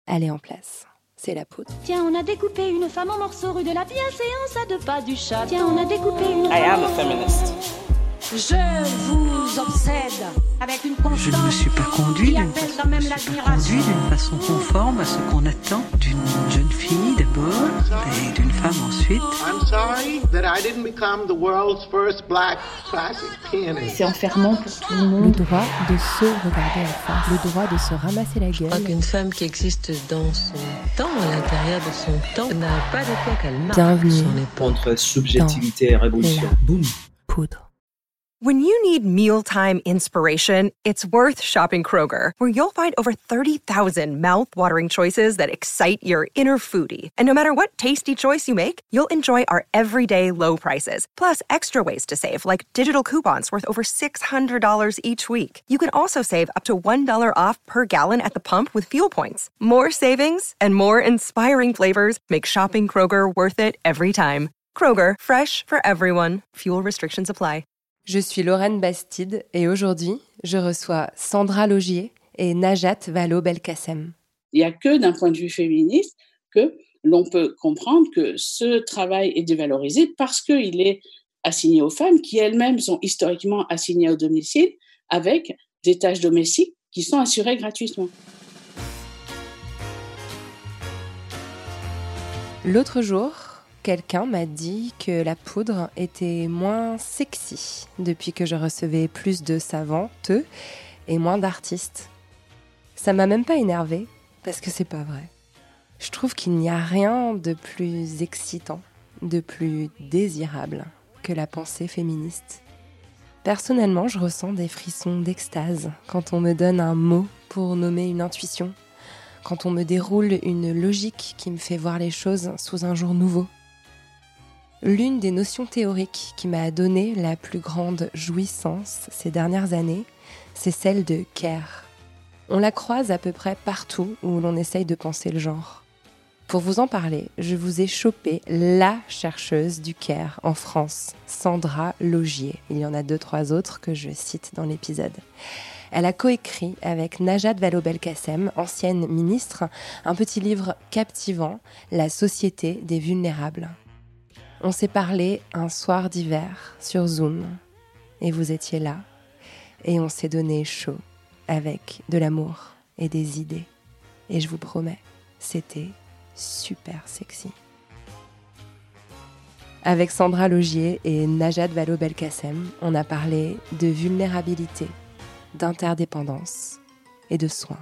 elle est en place. C'est la poudre. Tiens, on a découpé une femme en morceaux rue de la Bienséance à 2 pas du chat. Tiens, on a découpé une I am a feminist. Je vous obsède avec une constance. Je ne me suis pas conduit d'une façon conforme à ce qu'on attend d'une jeune fille d'abord et d'une femme ensuite. I'm sorry that I didn't become the world's first black classic pianist. C'est enfermant pour tout le monde. Le droit de se regarder en face, le droit de se ramasser la gueule. Je crois qu'une femme qui existe dans son temps, à l'intérieur de son temps, n'a pas de quoi qu'elle marque son épaule. Entre subjectivité et révolution. Boum. Poudre. When you need mealtime inspiration, it's worth shopping Kroger, where you'll find over 30,000 mouth-watering choices that excite your inner foodie. And no matter what tasty choice you make, you'll enjoy our everyday low prices, plus extra ways to save, like digital coupons worth over $600 each week. You can also save up to $1 off per gallon at the pump with fuel points. More savings and more inspiring flavors make shopping Kroger worth it every time. Kroger, fresh for everyone. Fuel restrictions apply. Je suis Lorraine Bastide et aujourd'hui, je reçois Sandra Laugier et Najat Vallaud-Belkacem. Il n'y a que d'un point de vue féministe que l'on peut comprendre que ce travail est dévalorisé parce qu'il est assigné aux femmes qui elles-mêmes sont historiquement assignées au domicile avec des tâches domestiques qui sont assurées gratuitement. L'autre jour, quelqu'un m'a dit que la poudre était moins sexy depuis que je recevais plus de savantes et moins d'artistes. Ça m'a même pas énervée, parce que c'est pas vrai. Je trouve qu'il n'y a rien de plus excitant, de plus désirable que la pensée féministe. Personnellement, je ressens des frissons d'extase quand on me donne un mot pour nommer une intuition, quand on me déroule une logique qui me fait voir les choses sous un jour nouveau. L'une des notions théoriques qui m'a donné la plus grande jouissance ces dernières années, c'est celle de care. On la croise à peu près partout où l'on essaye de penser le genre. Pour vous en parler, je vous ai chopé la chercheuse du care en France, Sandra Laugier. Il y en a 2-3 autres que je cite dans l'épisode. Elle a coécrit avec Najat Vallaud-Belkacem, ancienne ministre, un petit livre captivant, La société des vulnérables. On s'est parlé un soir d'hiver sur Zoom, et vous étiez là, et on s'est donné chaud, avec de l'amour et des idées. Et je vous promets, c'était super sexy. Avec Sandra Laugier et Najat Vallaud-Belkacem, on a parlé de vulnérabilité, d'interdépendance et de soins.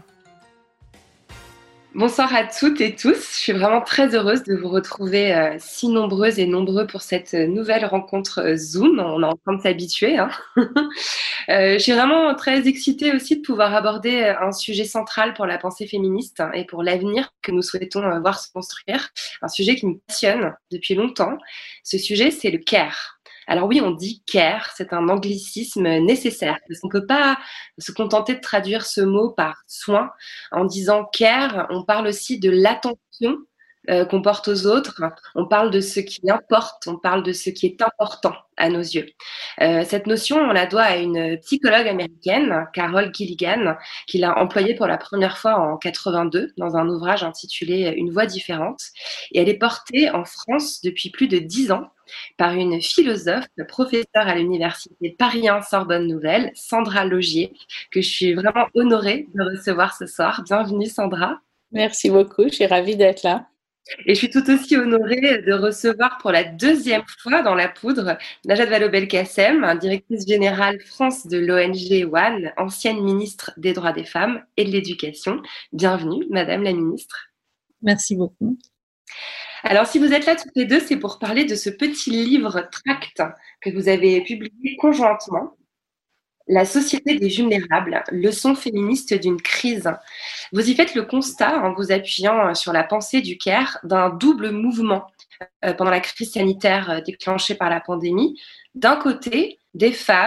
Bonsoir à toutes et tous, je suis vraiment très heureuse de vous retrouver si nombreuses et nombreux pour cette nouvelle rencontre Zoom. On est en train de s'habituer. Je suis vraiment très excitée aussi de pouvoir aborder un sujet central pour la pensée féministe et pour l'avenir que nous souhaitons voir se construire. Un sujet qui me passionne depuis longtemps. Ce sujet, c'est le care. Alors oui, on dit care, c'est un anglicisme nécessaire parce qu'on ne peut pas se contenter de traduire ce mot par soin. En disant care, on parle aussi de l'attention qu'on porte aux autres, on parle de ce qui importe, on parle de ce qui est important à nos yeux. Cette notion, on la doit à une psychologue américaine, Carol Gilligan, qui l'a employée pour la première fois en 82 dans un ouvrage intitulé Une voix différente. Et elle est portée en France depuis plus de 10 ans par une philosophe, professeure à l'université Paris 1 Sorbonne Nouvelle, Sandra Laugier, que je suis vraiment honorée de recevoir ce soir. Bienvenue Sandra. Merci beaucoup, je suis ravie d'être là. Et je suis tout aussi honorée de recevoir pour la 2e fois dans la poudre Najat Vallaud-Belkacem, directrice générale France de l'ONG One, ancienne ministre des droits des femmes et de l'éducation. Bienvenue, Madame la ministre. Merci beaucoup. Alors, si vous êtes là toutes les deux, c'est pour parler de ce petit livre tract que vous avez publié conjointement, La société des vulnérables, leçon féministe d'une crise. Vous y faites le constat, en vous appuyant sur la pensée du care, d'un double mouvement pendant la crise sanitaire déclenchée par la pandémie. D'un côté, des femmes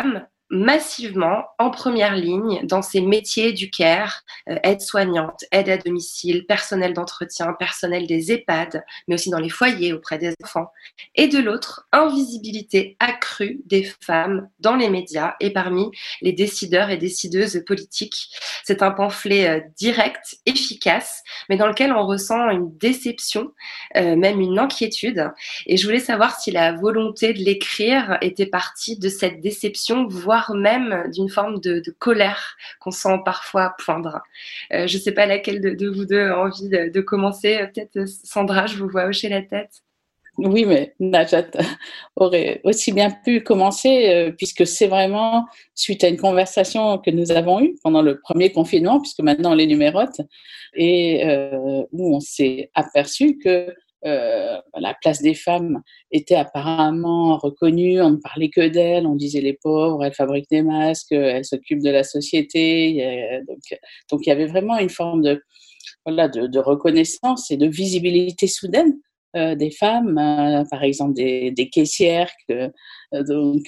massivement en première ligne dans ces métiers du care, aide-soignante, aide à domicile, personnel d'entretien, personnel des EHPAD, mais aussi dans les foyers auprès des enfants. Et de l'autre, invisibilité accrue des femmes dans les médias et parmi les décideurs et décideuses politiques. C'est un pamphlet direct, efficace, mais dans lequel on ressent une déception, même une inquiétude. Et je voulais savoir si la volonté de l'écrire était partie de cette déception, voire même d'une forme de colère qu'on sent parfois poindre. Je ne sais pas laquelle de vous deux a envie de commencer. Peut-être Sandra, je vous vois hocher la tête. Oui, mais Najat aurait aussi bien pu commencer puisque c'est vraiment suite à une conversation que nous avons eue pendant le premier confinement, puisque maintenant on les numérote, et où on s'est aperçu que la place des femmes était apparemment reconnue, on ne parlait que d'elles, on disait les pauvres, elles fabriquent des masques, elles s'occupent de la société, donc il y avait vraiment une forme de reconnaissance et de visibilité soudaine des femmes, par exemple des caissières que tout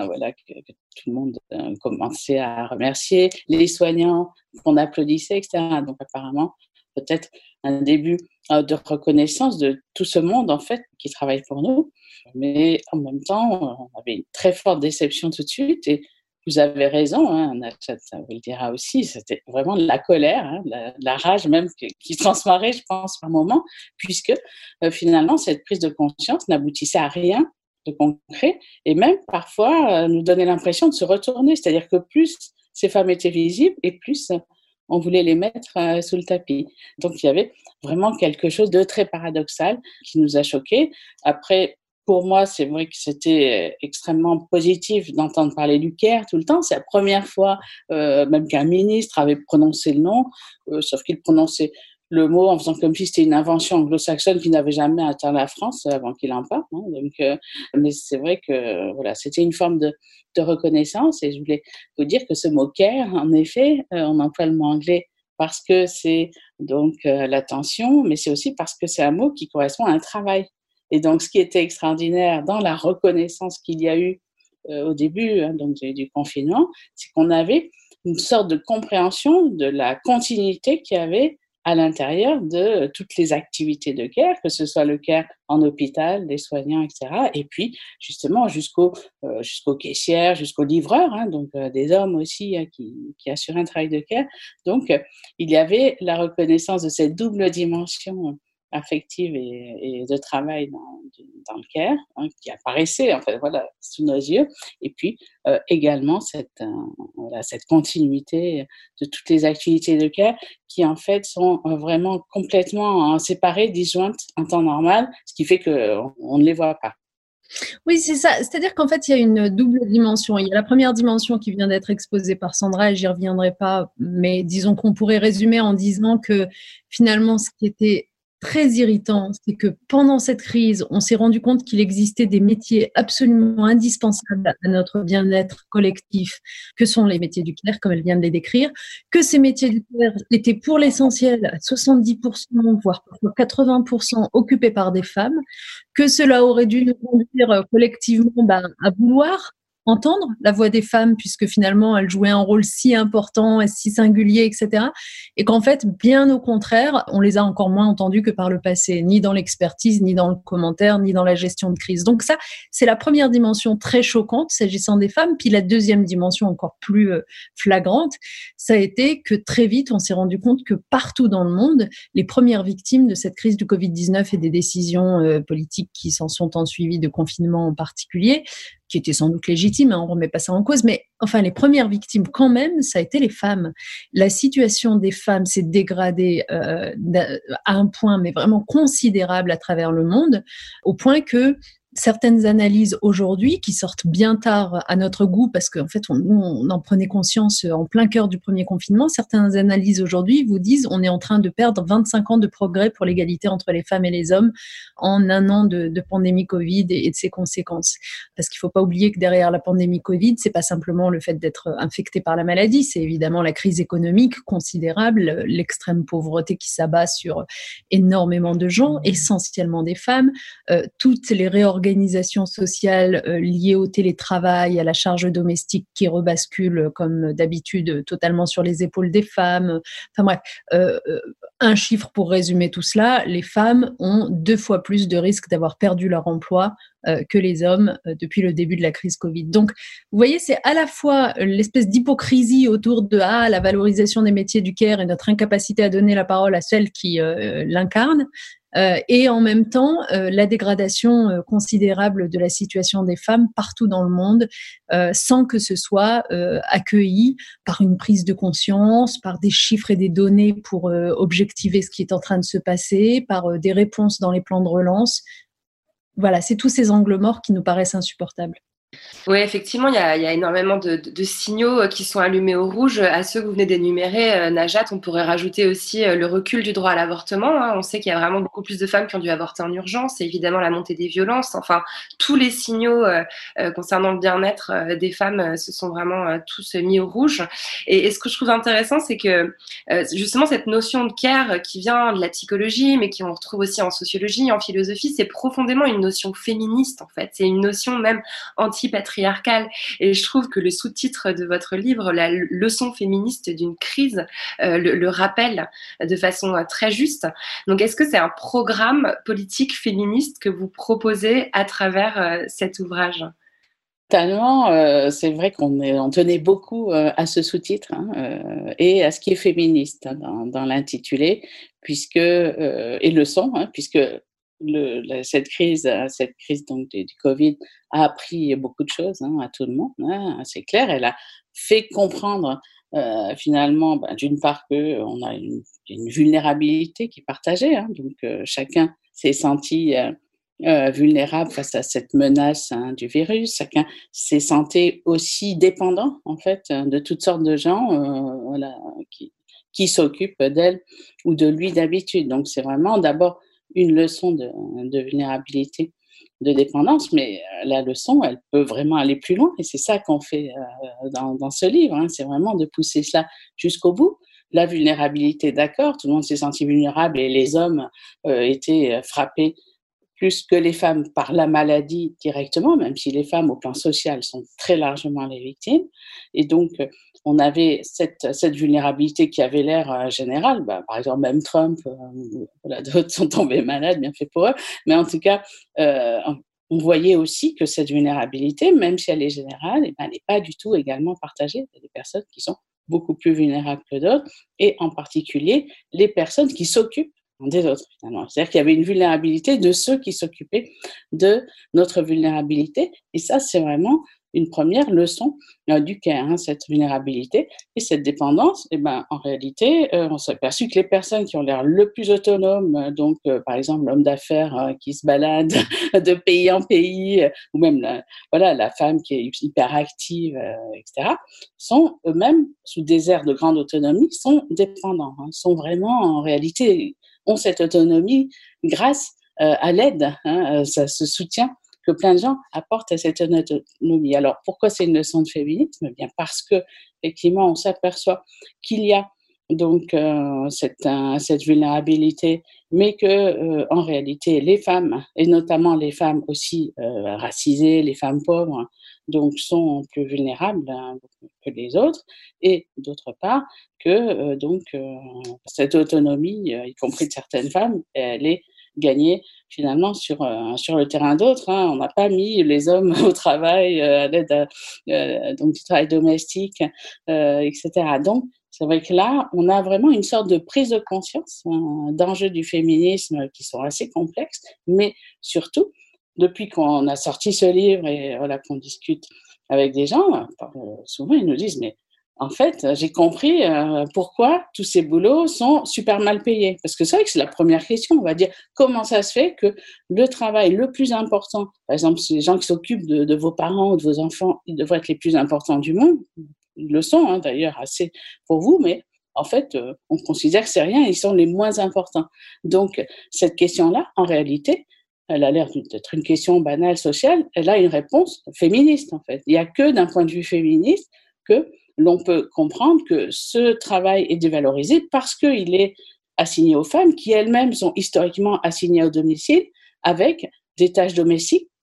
le monde commençait à remercier, les soignants qu'on applaudissait, etc. Donc apparemment, peut-être un début de reconnaissance de tout ce monde, en fait, qui travaille pour nous. Mais en même temps, on avait une très forte déception tout de suite. Et vous avez raison, hein, Najat vous le dira aussi, c'était vraiment de la colère, hein, de la rage même qui transparaît, je pense, par moments, puisque finalement, cette prise de conscience n'aboutissait à rien de concret et même parfois nous donnait l'impression de se retourner. C'est-à-dire que plus ces femmes étaient visibles et plus on voulait les mettre sous le tapis. Donc, il y avait vraiment quelque chose de très paradoxal qui nous a choqués. Après, pour moi, c'est vrai que c'était extrêmement positif d'entendre parler du care tout le temps. C'est la première fois même qu'un ministre avait prononcé le nom, sauf qu'il prononçait le mot en faisant comme si c'était une invention anglo-saxonne qui n'avait jamais atteint la France avant qu'il en parle. Hein. Donc, mais c'est vrai que voilà, c'était une forme de reconnaissance. Et je voulais vous dire que ce mot care, en effet, on emploie le mot anglais parce que c'est donc l'attention, mais c'est aussi parce que c'est un mot qui correspond à un travail. Et donc, ce qui était extraordinaire dans la reconnaissance qu'il y a eu au début donc, du confinement, c'est qu'on avait une sorte de compréhension de la continuité qu'il y avait à l'intérieur de toutes les activités de care, que ce soit le care en hôpital, des soignants, etc. Et puis, justement, jusqu'aux caissières, jusqu'aux livreurs, hein, donc des hommes aussi qui assuraient un travail de care. Donc, il y avait la reconnaissance de cette double dimension affective et de travail dans le care, hein, qui apparaissait en fait, voilà, sous nos yeux, et puis également cette continuité de toutes les activités de care qui en fait sont vraiment complètement séparées, disjointes en temps normal, ce qui fait qu'on ne les voit pas. Oui, c'est ça. C'est-à-dire qu'en fait, il y a une double dimension. Il y a la première dimension qui vient d'être exposée par Sandra, et j'y reviendrai pas, mais disons qu'on pourrait résumer en disant que finalement, ce qui était très irritant, c'est que pendant cette crise, on s'est rendu compte qu'il existait des métiers absolument indispensables à notre bien-être collectif, que sont les métiers du care, comme elle vient de les décrire, que ces métiers du care étaient pour l'essentiel à 70%, voire 80% occupés par des femmes, que cela aurait dû nous conduire collectivement à vouloir entendre la voix des femmes, puisque finalement elles jouaient un rôle si important et si singulier, etc. Et qu'en fait, bien au contraire, on les a encore moins entendues que par le passé, ni dans l'expertise, ni dans le commentaire, ni dans la gestion de crise. Donc ça, c'est la première dimension très choquante s'agissant des femmes. Puis la deuxième dimension encore plus flagrante, ça a été que très vite, on s'est rendu compte que partout dans le monde, les premières victimes de cette crise du Covid-19 et des décisions politiques qui s'en sont ensuivies, de confinement en particulier, qui étaient sans doute légitimes, hein, on ne remet pas ça en cause, mais enfin les premières victimes quand même, ça a été les femmes. La situation des femmes s'est dégradée à un point mais vraiment considérable à travers le monde, au point que certaines analyses aujourd'hui, qui sortent bien tard à notre goût, parce qu'en fait, on en prenait conscience en plein cœur du premier confinement, certaines analyses aujourd'hui vous disent on est en train de perdre 25 ans de progrès pour l'égalité entre les femmes et les hommes en un an de pandémie Covid et de ses conséquences. Parce qu'il ne faut pas oublier que derrière la pandémie Covid, c'est pas simplement le fait d'être infecté par la maladie, c'est évidemment la crise économique considérable, l'extrême pauvreté qui s'abat sur énormément de gens, essentiellement des femmes, toutes les réorganisations réorganisation sociale liée au télétravail, à la charge domestique qui rebascule comme d'habitude totalement sur les épaules des femmes. Enfin bref, un chiffre pour résumer tout cela, les femmes ont 2 fois plus de risques d'avoir perdu leur emploi que les hommes depuis le début de la crise Covid. Donc, vous voyez, c'est à la fois l'espèce d'hypocrisie autour de la valorisation des métiers du care et notre incapacité à donner la parole à celles qui l'incarnent, et en même temps la dégradation considérable de la situation des femmes partout dans le monde, sans que ce soit accueilli par une prise de conscience, par des chiffres et des données pour objectiver ce qui est en train de se passer, par des réponses dans les plans de relance. Voilà, c'est tous ces angles morts qui nous paraissent insupportables. Oui, effectivement, il y a énormément de signaux qui sont allumés au rouge. À ceux que vous venez d'énumérer, Najat, on pourrait rajouter aussi le recul du droit à l'avortement. On sait qu'il y a vraiment beaucoup plus de femmes qui ont dû avorter en urgence, et évidemment la montée des violences. Enfin, tous les signaux concernant le bien-être des femmes se sont vraiment tous mis au rouge. Et ce que je trouve intéressant, c'est que justement cette notion de care qui vient de la psychologie, mais qu'on retrouve aussi en sociologie, en philosophie, c'est profondément une notion féministe en fait. C'est une notion même anti-patriarcale. Et je trouve que le sous-titre de votre livre, la leçon féministe d'une crise, le rappelle de façon très juste. Donc, est-ce que c'est un programme politique féministe que vous proposez à travers cet ouvrage ? Totalement, c'est vrai qu'on tenait beaucoup à ce sous-titre et à ce qui est féministe dans l'intitulé, puisque et leçon, puisque cette crise donc du Covid a appris beaucoup de choses à tout le monde, c'est clair. Elle a fait comprendre finalement, d'une part qu'on a une vulnérabilité qui est partagée, donc chacun s'est senti vulnérable face à cette menace du virus. Chacun s'est senti aussi dépendant en fait de toutes sortes de gens qui s'occupent d'elle ou de lui d'habitude. Donc c'est vraiment d'abord une leçon de vulnérabilité, de dépendance, mais la leçon, elle peut vraiment aller plus loin, et c'est ça qu'on fait dans ce livre, c'est vraiment de pousser cela jusqu'au bout. La vulnérabilité, d'accord, tout le monde s'est senti vulnérable et les hommes étaient frappés plus que les femmes par la maladie directement, même si les femmes au plan social sont très largement les victimes. Et donc, on avait cette vulnérabilité qui avait l'air générale. Par exemple, même Trump, d'autres sont tombés malades, bien fait pour eux. Mais en tout cas, on voyait aussi que cette vulnérabilité, même si elle est générale, elle n'est pas du tout également partagée. Il y a des personnes qui sont beaucoup plus vulnérables que d'autres, et en particulier les personnes qui s'occupent des autres, finalement. C'est-à-dire qu'il y avait une vulnérabilité de ceux qui s'occupaient de notre vulnérabilité, et ça, c'est vraiment une première leçon du care, cette vulnérabilité et cette dépendance. Et en réalité, on s'est aperçu que les personnes qui ont l'air le plus autonomes, donc par exemple l'homme d'affaires qui se balade de pays en pays, ou même la femme qui est hyper active, etc., sont eux-mêmes, sous des airs de grande autonomie, sont dépendants, sont vraiment, en réalité, ont cette autonomie grâce à l'aide, ce soutien que plein de gens apportent à cette autonomie. Alors, pourquoi c'est une leçon de féminisme ? Bien parce que, effectivement, on s'aperçoit qu'il y a donc cette vulnérabilité, mais que en réalité, les femmes, et notamment les femmes aussi racisées, les femmes pauvres, donc sont plus vulnérables que les autres, et d'autre part que cette autonomie, y compris de certaines femmes, elle est gagnée finalement sur le terrain d'autres. On n'a pas mis les hommes au travail à l'aide donc du travail domestique, etc. Donc c'est vrai que là, on a vraiment une sorte de prise de conscience d'enjeux du féminisme qui sont assez complexes, mais surtout, depuis qu'on a sorti ce livre et qu'on discute avec des gens, souvent ils nous disent « mais en fait, j'ai compris pourquoi tous ces boulots sont super mal payés. » Parce que c'est vrai que c'est la première question, on va dire, comment ça se fait que le travail le plus important, par exemple, les gens qui s'occupent de vos parents ou de vos enfants, ils devraient être les plus importants du monde, ils le sont d'ailleurs assez pour vous, mais en fait, on considère que c'est rien, ils sont les moins importants. Donc, cette question-là, en réalité, elle a l'air d'être une question banale, sociale, elle a une réponse féministe, en fait. Il n'y a que d'un point de vue féministe que l'on peut comprendre que ce travail est dévalorisé parce qu'il est assigné aux femmes qui elles-mêmes sont historiquement assignées au domicile avec des tâches domestiques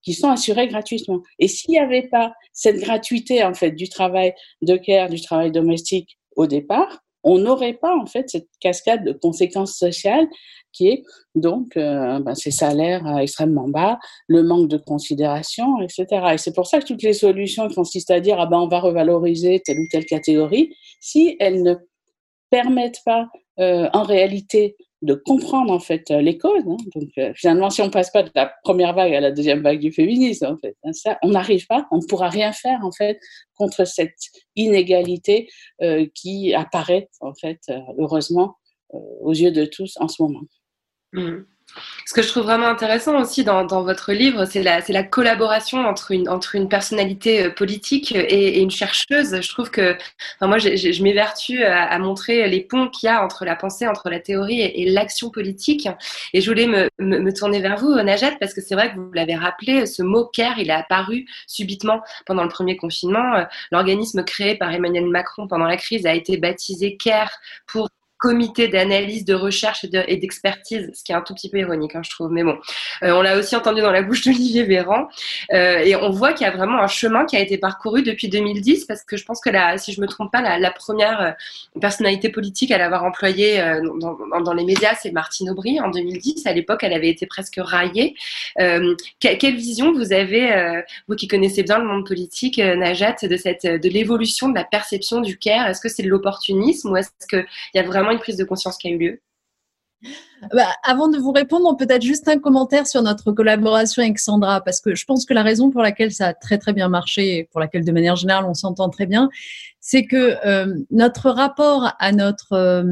qui sont assurées gratuitement. Et s'il n'y avait pas cette gratuité, en fait, du travail de care, du travail domestique au départ, on n'aurait pas, en fait, cette cascade de conséquences sociales qui est donc ces salaires extrêmement bas, le manque de considération, etc. Et c'est pour ça que toutes les solutions consistent à dire on va revaloriser telle ou telle catégorie, si elles ne permettent pas en réalité de comprendre en fait les causes. Donc finalement, si on passe pas de la première vague à la deuxième vague du féminisme, en fait, ça, on n'arrive pas, on ne pourra rien faire en fait contre cette inégalité qui apparaît en fait heureusement aux yeux de tous en ce moment. Ce que je trouve vraiment intéressant aussi dans votre livre, c'est la collaboration entre une personnalité politique et une chercheuse. Je trouve que, moi, je m'évertue à montrer les ponts qu'il y a entre la pensée, entre la théorie et l'action politique. Et je voulais me tourner vers vous, Najat, parce que c'est vrai que vous l'avez rappelé, ce mot care, il est apparu subitement pendant le premier confinement. L'organisme créé par Emmanuel Macron pendant la crise a été baptisé CARE pour comité d'analyse, de recherche et d'expertise, ce qui est un tout petit peu ironique, je trouve. Mais bon, on l'a aussi entendu dans la bouche d'Olivier Véran. Et on voit qu'il y a vraiment un chemin qui a été parcouru depuis 2010, parce que je pense que si je me trompe pas, la première personnalité politique à l'avoir employée dans les médias, c'est Martine Aubry en 2010. À l'époque, elle avait été presque raillée. Quelle vision vous avez, vous qui connaissez bien le monde politique, Najat, de l'évolution de la perception du care? Est-ce que c'est de l'opportunisme ou est-ce qu'il y a vraiment une prise de conscience qui a eu lieu? Avant de vous répondre, peut-être juste un commentaire sur notre collaboration avec Sandra, parce que je pense que la raison pour laquelle ça a très très bien marché et pour laquelle de manière générale on s'entend très bien, c'est que notre rapport à notre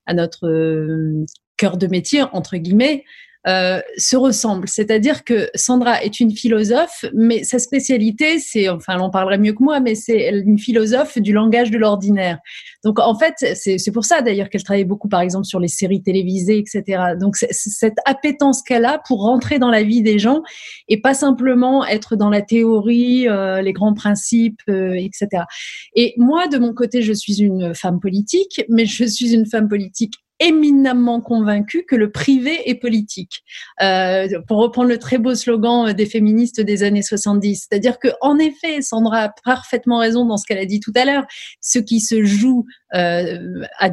cœur de métier, entre guillemets, se ressemble. C'est-à-dire que Sandra est une philosophe, mais sa spécialité, elle en parlerait mieux que moi, mais c'est une philosophe du langage de l'ordinaire. Donc, en fait, c'est pour ça, d'ailleurs, qu'elle travaille beaucoup, par exemple, sur les séries télévisées, etc. Donc, c'est cette appétence qu'elle a pour rentrer dans la vie des gens et pas simplement être dans la théorie, les grands principes, etc. Et moi, de mon côté, je suis une femme politique, mais je suis une femme politique éminemment convaincue que le privé est politique. Pour reprendre le très beau slogan des féministes des années 70. C'est-à-dire que, en effet, Sandra a parfaitement raison dans ce qu'elle a dit tout à l'heure. Ce qui se joue dans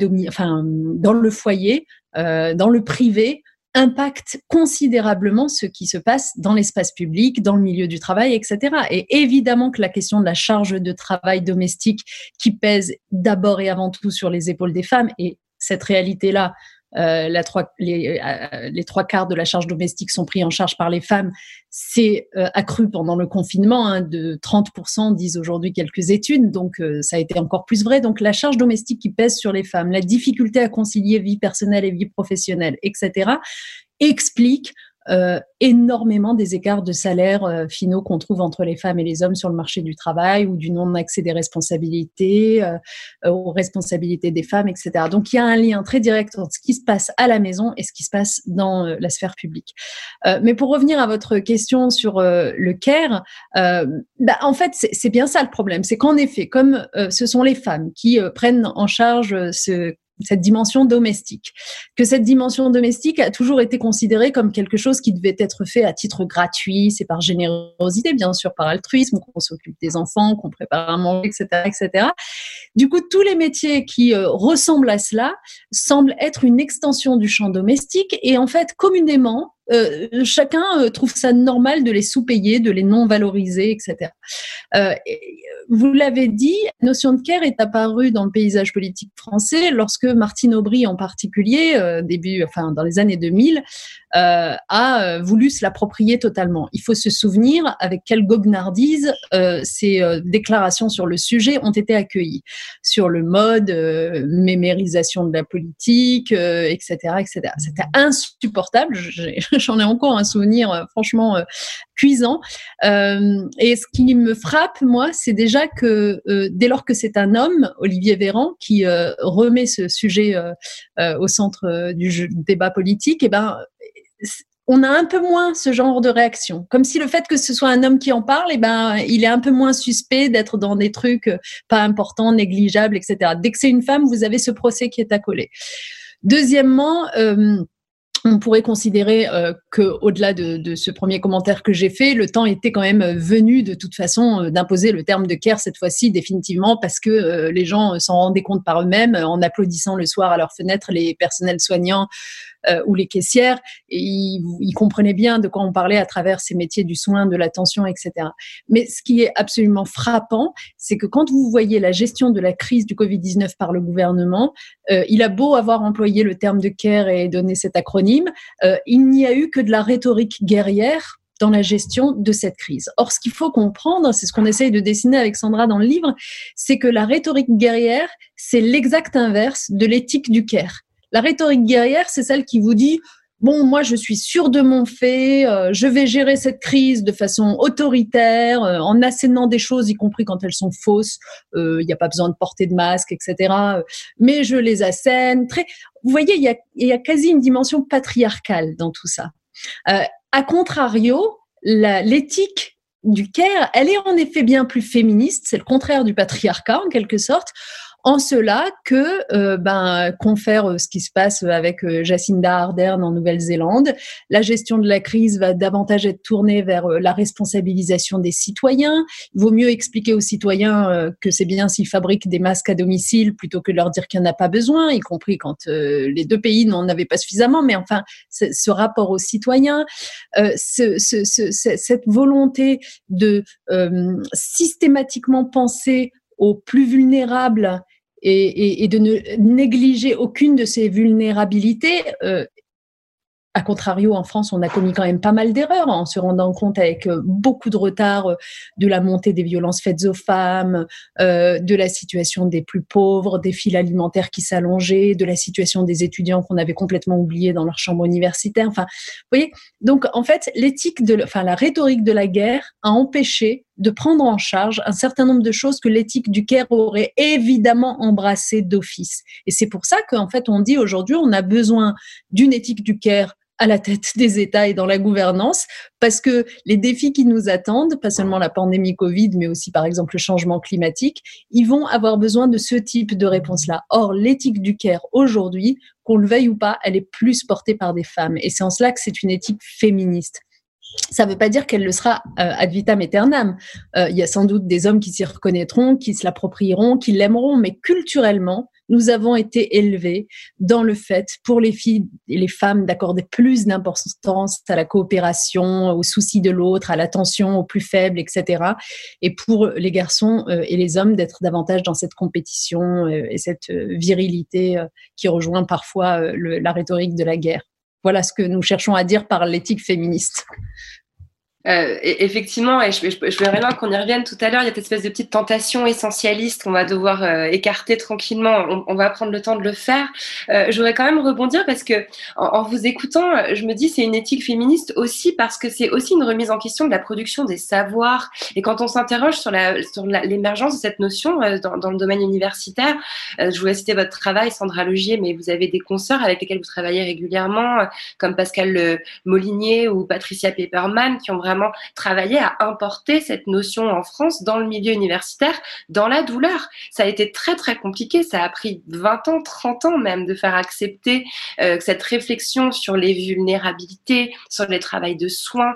le foyer, dans le privé, impacte considérablement ce qui se passe dans l'espace public, dans le milieu du travail, etc. Et évidemment que la question de la charge de travail domestique qui pèse d'abord et avant tout sur les épaules des femmes, et cette réalité-là, les 3/4 de la charge domestique sont pris en charge par les femmes, c'est accru pendant le confinement, de 30%, disent aujourd'hui quelques études, donc ça a été encore plus vrai. Donc la charge domestique qui pèse sur les femmes, la difficulté à concilier vie personnelle et vie professionnelle, etc., explique énormément des écarts de salaire finaux qu'on trouve entre les femmes et les hommes sur le marché du travail, ou du non-accès des responsabilités, aux responsabilités des femmes, etc. Donc, il y a un lien très direct entre ce qui se passe à la maison et ce qui se passe dans la sphère publique. Mais pour revenir à votre question sur le care, en fait, c'est bien ça le problème. C'est qu'en effet, comme ce sont les femmes qui prennent en charge cette dimension domestique, que cette dimension domestique a toujours été considérée comme quelque chose qui devait être fait à titre gratuit, c'est par générosité, bien sûr, par altruisme, qu'on s'occupe des enfants, qu'on prépare à manger, etc., etc. Du coup, tous les métiers qui ressemblent à cela semblent être une extension du champ domestique, et en fait, communément, chacun trouve ça normal de les sous-payer, de les non-valoriser, etc. Vous l'avez dit, la notion de care est apparue dans le paysage politique français lorsque Martine Aubry, en particulier, dans les années 2000, a voulu se l'approprier totalement. Il faut se souvenir avec quelle goguenardise ces déclarations sur le sujet ont été accueillies, sur le mode mémérisation de la politique, etc., etc. C'était insupportable. J'en ai encore un souvenir franchement cuisant. Et ce qui me frappe, moi, c'est déjà que dès lors que c'est un homme, Olivier Véran, qui remet ce sujet au centre du débat politique, on a un peu moins ce genre de réaction. Comme si le fait que ce soit un homme qui en parle, il est un peu moins suspect d'être dans des trucs pas importants, négligeables, etc. Dès que c'est une femme, vous avez ce procès qui est accolé. Deuxièmement, on pourrait considérer qu'au-delà de ce premier commentaire que j'ai fait, le temps était quand même venu de toute façon d'imposer le terme de care cette fois-ci définitivement parce que les gens s'en rendaient compte par eux-mêmes en applaudissant le soir à leur fenêtre les personnels soignants ou les caissières, et ils comprenaient bien de quoi on parlait à travers ces métiers du soin, de l'attention, etc. Mais ce qui est absolument frappant, c'est que quand vous voyez la gestion de la crise du Covid-19 par le gouvernement, il a beau avoir employé le terme de care et donné cet acronyme, il n'y a eu que de la rhétorique guerrière dans la gestion de cette crise. Or, ce qu'il faut comprendre, c'est ce qu'on essaye de dessiner avec Sandra dans le livre, c'est que la rhétorique guerrière, c'est l'exact inverse de l'éthique du care. La rhétorique guerrière, c'est celle qui vous dit « Bon, moi, je suis sûre de mon fait, je vais gérer cette crise de façon autoritaire, en assénant des choses, y compris quand elles sont fausses, il n'y a pas besoin de porter de masque, etc. Mais je les assène. » Vous voyez, il y a quasi une dimension patriarcale dans tout ça. A contrario, l'éthique du care, elle est en effet bien plus féministe, c'est le contraire du patriarcat en quelque sorte, en cela que confère ce qui se passe avec Jacinda Ardern en Nouvelle-Zélande. La gestion de la crise va davantage être tournée vers la responsabilisation des citoyens. Il vaut mieux expliquer aux citoyens que c'est bien s'ils fabriquent des masques à domicile plutôt que de leur dire qu'il n'y en a pas besoin, y compris quand les deux pays n'en avaient pas suffisamment. Mais enfin, ce rapport aux citoyens, cette volonté de systématiquement penser aux plus vulnérables et de ne négliger aucune de ces vulnérabilités. A contrario, en France, on a commis quand même pas mal d'erreurs en se rendant compte avec beaucoup de retard de la montée des violences faites aux femmes, de la situation des plus pauvres, des files alimentaires qui s'allongeaient, de la situation des étudiants qu'on avait complètement oubliés dans leur chambre universitaire. Enfin, vous voyez, donc en fait, la rhétorique de la guerre a empêché de prendre en charge un certain nombre de choses que l'éthique du care aurait évidemment embrassées d'office. Et c'est pour ça qu'en fait, on dit aujourd'hui, on a besoin d'une éthique du care à la tête des États et dans la gouvernance, parce que les défis qui nous attendent, pas seulement la pandémie Covid, mais aussi par exemple le changement climatique, ils vont avoir besoin de ce type de réponse-là. Or, l'éthique du care aujourd'hui, qu'on le veuille ou pas, elle est plus portée par des femmes. Et c'est en cela que c'est une éthique féministe. Ça ne veut pas dire qu'elle le sera ad vitam aeternam. Il y a sans doute des hommes qui s'y reconnaîtront, qui se l'approprieront, qui l'aimeront, mais culturellement, nous avons été élevés dans le fait, pour les filles et les femmes, d'accorder plus d'importance à la coopération, au souci de l'autre, à l'attention aux plus faibles, etc. Et pour les garçons et les hommes, d'être davantage dans cette compétition et cette virilité qui rejoint parfois la rhétorique de la guerre. Voilà ce que nous cherchons à dire par l'éthique féministe. Effectivement, et je voudrais bien qu'on y revienne tout à l'heure, il y a cette espèce de petite tentation essentialiste qu'on va devoir écarter tranquillement, on va prendre le temps de le faire. Je voudrais quand même rebondir parce que en vous écoutant, je me dis c'est une éthique féministe aussi parce que c'est aussi une remise en question de la production des savoirs. Et quand on s'interroge sur l'émergence de cette notion dans le domaine universitaire, je voulais citer votre travail, Sandra Logier, mais vous avez des consoeurs avec lesquels vous travaillez régulièrement, comme Pascal Molinier ou Patricia Pepperman, qui ont vraiment travailler à importer cette notion en France dans le milieu universitaire, dans la douleur. Ça a été très, très compliqué. Ça a pris 20 ans, 30 ans même de faire accepter cette réflexion sur les vulnérabilités, sur les travails de soins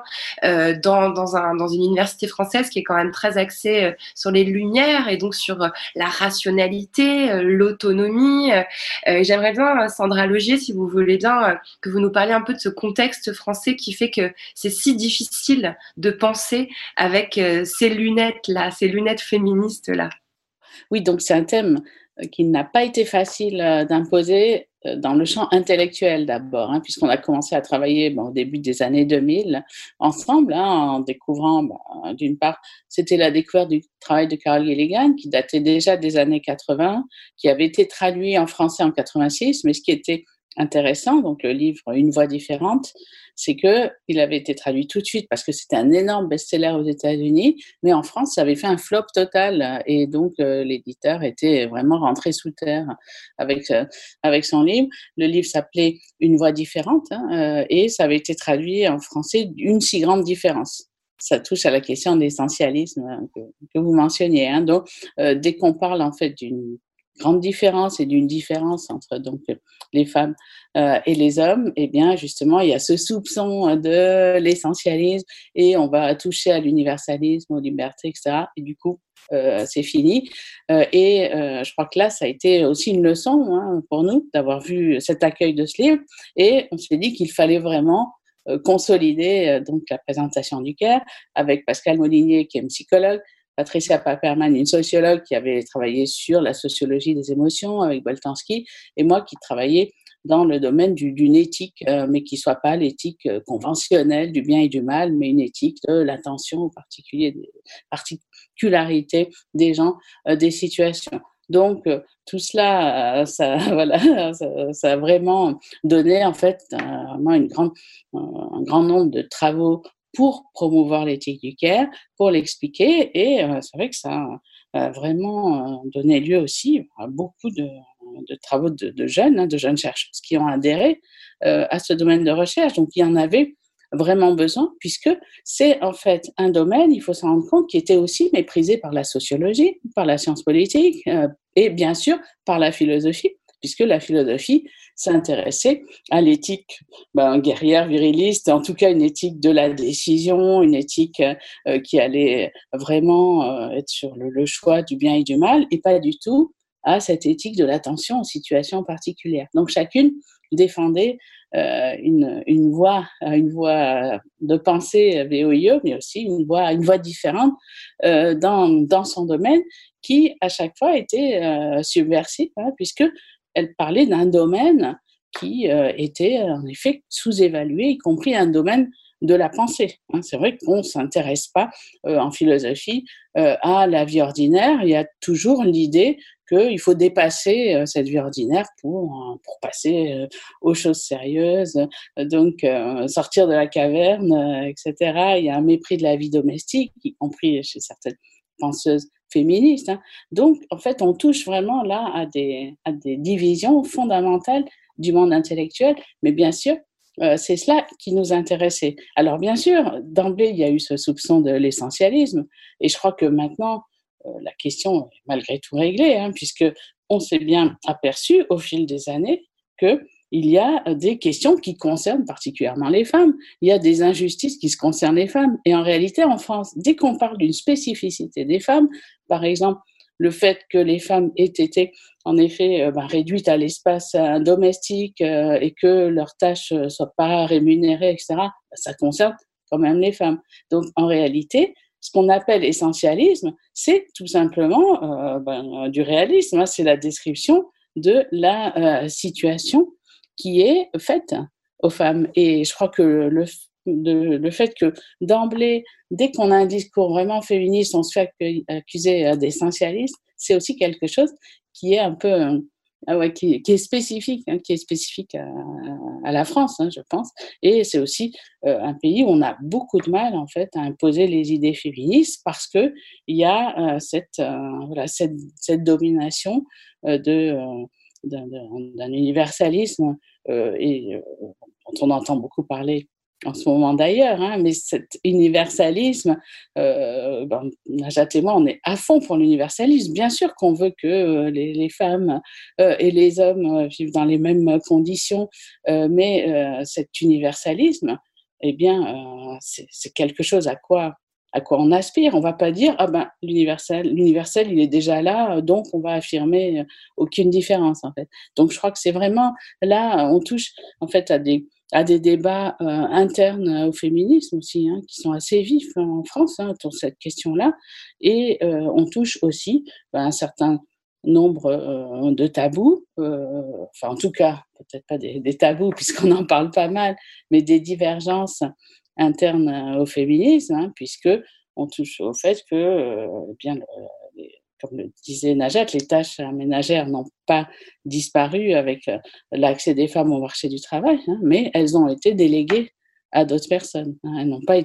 dans une université française qui est quand même très axée sur les lumières et donc sur la rationalité, l'autonomie. J'aimerais bien, Sandra Logier, si vous voulez bien, que vous nous parliez un peu de ce contexte français qui fait que c'est si difficile de penser avec ces lunettes-là, ces lunettes féministes-là. Oui, donc c'est un thème qui n'a pas été facile d'imposer dans le champ intellectuel d'abord, puisqu'on a commencé à travailler au début des années 2000 ensemble, en découvrant, d'une part, c'était la découverte du travail de Carol Gilligan qui datait déjà des années 80, qui avait été traduit en français en 86, mais ce qui était intéressant, donc le livre Une voix différente, c'est qu'il avait été traduit tout de suite parce que c'était un énorme best-seller aux États-Unis, mais en France, ça avait fait un flop total et donc l'éditeur était vraiment rentré sous terre avec son livre. Le livre s'appelait Une voix différente et ça avait été traduit en français Une si grande différence. Ça touche à la question de l'essentialisme que vous mentionniez. Donc, dès qu'on parle en fait d'une grande différence et d'une différence entre donc les femmes et les hommes, eh bien justement il y a ce soupçon de l'essentialisme et on va toucher à l'universalisme, aux libertés, etc. Et du coup c'est fini. Je crois que là ça a été aussi une leçon pour nous d'avoir vu cet accueil de ce livre et on s'est dit qu'il fallait vraiment consolider donc la présentation du CARE avec Pascale Molinier qui est une psychologue, Patricia Paperman, une sociologue qui avait travaillé sur la sociologie des émotions avec Boltanski, et moi qui travaillais dans le domaine d'une éthique, mais qui ne soit pas l'éthique conventionnelle du bien et du mal, mais une éthique de l'attention aux particularités des gens, des situations. Donc, tout cela, ça a vraiment donné en fait vraiment un grand nombre de travaux pour promouvoir l'éthique du CARE, pour l'expliquer. Et c'est vrai que ça a vraiment donné lieu aussi à beaucoup de travaux de jeunes chercheurs qui ont adhéré à ce domaine de recherche. Donc, il y en avait vraiment besoin, puisque c'est en fait un domaine, il faut s'en rendre compte, qui était aussi méprisé par la sociologie, par la science politique et bien sûr par la philosophie, puisque la philosophie s'intéressait à l'éthique guerrière, viriliste, en tout cas une éthique de la décision, une éthique qui allait vraiment être sur le choix du bien et du mal, et pas du tout à cette éthique de l'attention aux situations particulières. Donc chacune défendait une voie de pensée VOIE, mais aussi une voie différente dans son domaine, qui à chaque fois était subversive, puisque elle parlait d'un domaine qui était en effet sous-évalué, y compris un domaine de la pensée. C'est vrai qu'on ne s'intéresse pas en philosophie à la vie ordinaire. Il y a toujours l'idée qu'il faut dépasser cette vie ordinaire pour passer aux choses sérieuses, donc sortir de la caverne, etc. Il y a un mépris de la vie domestique, y compris chez certaines penseuses féministes. Donc, en fait, on touche vraiment là à des divisions fondamentales du monde intellectuel, mais bien sûr, c'est cela qui nous intéressait. Alors, bien sûr, d'emblée, il y a eu ce soupçon de l'essentialisme, et je crois que maintenant, la question est malgré tout réglée, puisqu'on s'est bien aperçu au fil des années qu'il y a des questions qui concernent particulièrement les femmes. Il y a des injustices qui se concernent les femmes. Et en réalité, en France, dès qu'on parle d'une spécificité des femmes, par exemple, le fait que les femmes aient été en effet réduites à l'espace domestique et que leurs tâches ne soient pas rémunérées, etc., ça concerne quand même les femmes. Donc, en réalité, ce qu'on appelle essentialisme, c'est tout simplement du réalisme. C'est la description de la situation qui est faite aux femmes. Et je crois que le fait que d'emblée, dès qu'on a un discours vraiment féministe, on se fait accuser d'essentialiste, c'est aussi quelque chose qui est un peu qui est spécifique, à la France, je pense. Et c'est aussi un pays où on a beaucoup de mal en fait à imposer les idées féministes parce que il y a cette domination d'un universalisme dont on entend beaucoup parler en ce moment d'ailleurs, mais cet universalisme, Najat et moi, on est à fond pour l'universalisme. Bien sûr qu'on veut que les femmes et les hommes vivent dans les mêmes conditions, mais cet universalisme, eh bien, c'est quelque chose à quoi on aspire. On ne va pas dire l'universel, il est déjà là, donc on va affirmer aucune différence en fait. Donc je crois que c'est vraiment là, on touche en fait à des débats internes au féminisme aussi, qui sont assez vifs en France autour de cette question-là, et on touche aussi un certain nombre de tabous, en tout cas peut-être pas des tabous puisqu'on en parle pas mal, mais des divergences internes au féminisme, puisque on touche au fait que comme le disait Najat, les tâches ménagères n'ont pas disparu avec l'accès des femmes au marché du travail, mais elles ont été déléguées à d'autres personnes. Elles n'ont pas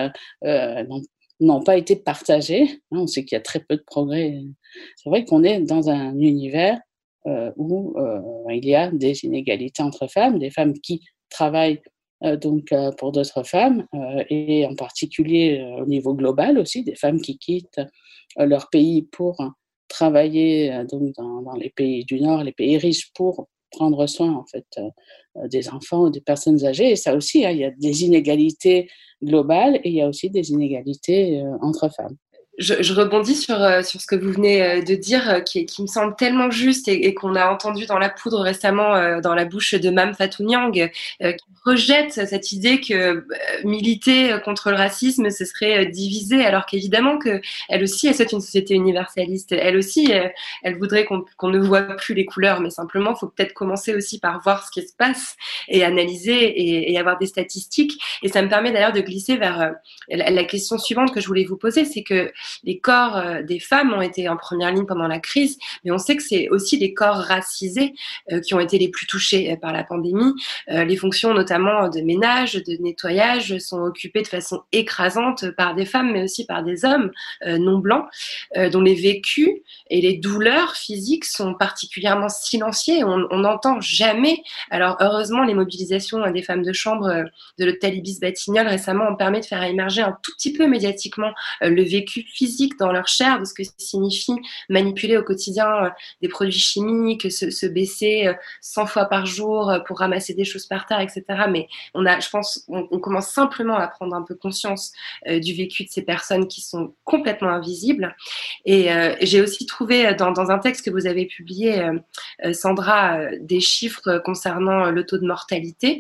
été partagées. On sait qu'il y a très peu de progrès. C'est vrai qu'on est dans un univers où il y a des inégalités entre femmes, des femmes qui travaillent pour d'autres femmes, et en particulier au niveau global aussi, des femmes qui quittent leur pays pour travailler donc dans les pays du Nord, les pays riches, pour prendre soin en fait des enfants ou des personnes âgées. Et ça aussi, il y a des inégalités globales et il y a aussi des inégalités entre femmes. Je rebondis sur ce que vous venez de dire, qui me semble tellement juste et qu'on a entendu dans La Poudre récemment dans la bouche de Mame Fatou Niang, qui rejette cette idée que militer contre le racisme, ce serait diviser, alors qu'évidemment qu'elle aussi, elle souhaite une société universaliste. Elle aussi, elle voudrait qu'on ne voit plus les couleurs, mais simplement, il faut peut-être commencer aussi par voir ce qui se passe et analyser et avoir des statistiques. Et ça me permet d'ailleurs de glisser vers la question suivante que je voulais vous poser, c'est que les corps des femmes ont été en première ligne pendant la crise, mais on sait que c'est aussi les corps racisés qui ont été les plus touchés par la pandémie. Les fonctions notamment de ménage, de nettoyage sont occupées de façon écrasante par des femmes, mais aussi par des hommes non blancs, dont les vécus et les douleurs physiques sont particulièrement silenciées. On n'entend jamais. Alors heureusement, les mobilisations des femmes de chambre de l'hôtel Ibis-Batignolles récemment ont permis de faire émerger un tout petit peu médiatiquement le vécu physique dans leur chair, de ce que signifie manipuler au quotidien des produits chimiques, se baisser 100 fois par jour pour ramasser des choses par terre, etc. Mais je pense on commence simplement à prendre un peu conscience du vécu de ces personnes qui sont complètement invisibles. Et j'ai aussi trouvé dans un texte que vous avez publié, Sandra, des chiffres concernant le taux de mortalité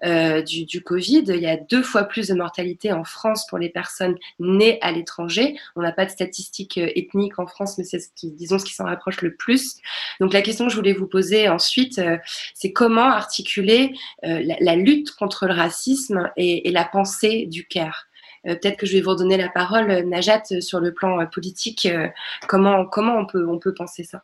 du Covid. Il y a 2 fois plus de mortalité en France pour les personnes nées à l'étranger. On n'a pas de statistiques ethniques en France, mais c'est ce qui s'en rapproche le plus. Donc la question que je voulais vous poser ensuite, c'est comment articuler la lutte contre le racisme et la pensée du CARE. Peut-être que je vais vous redonner la parole, Najat, sur le plan politique. Comment on peut penser ça ?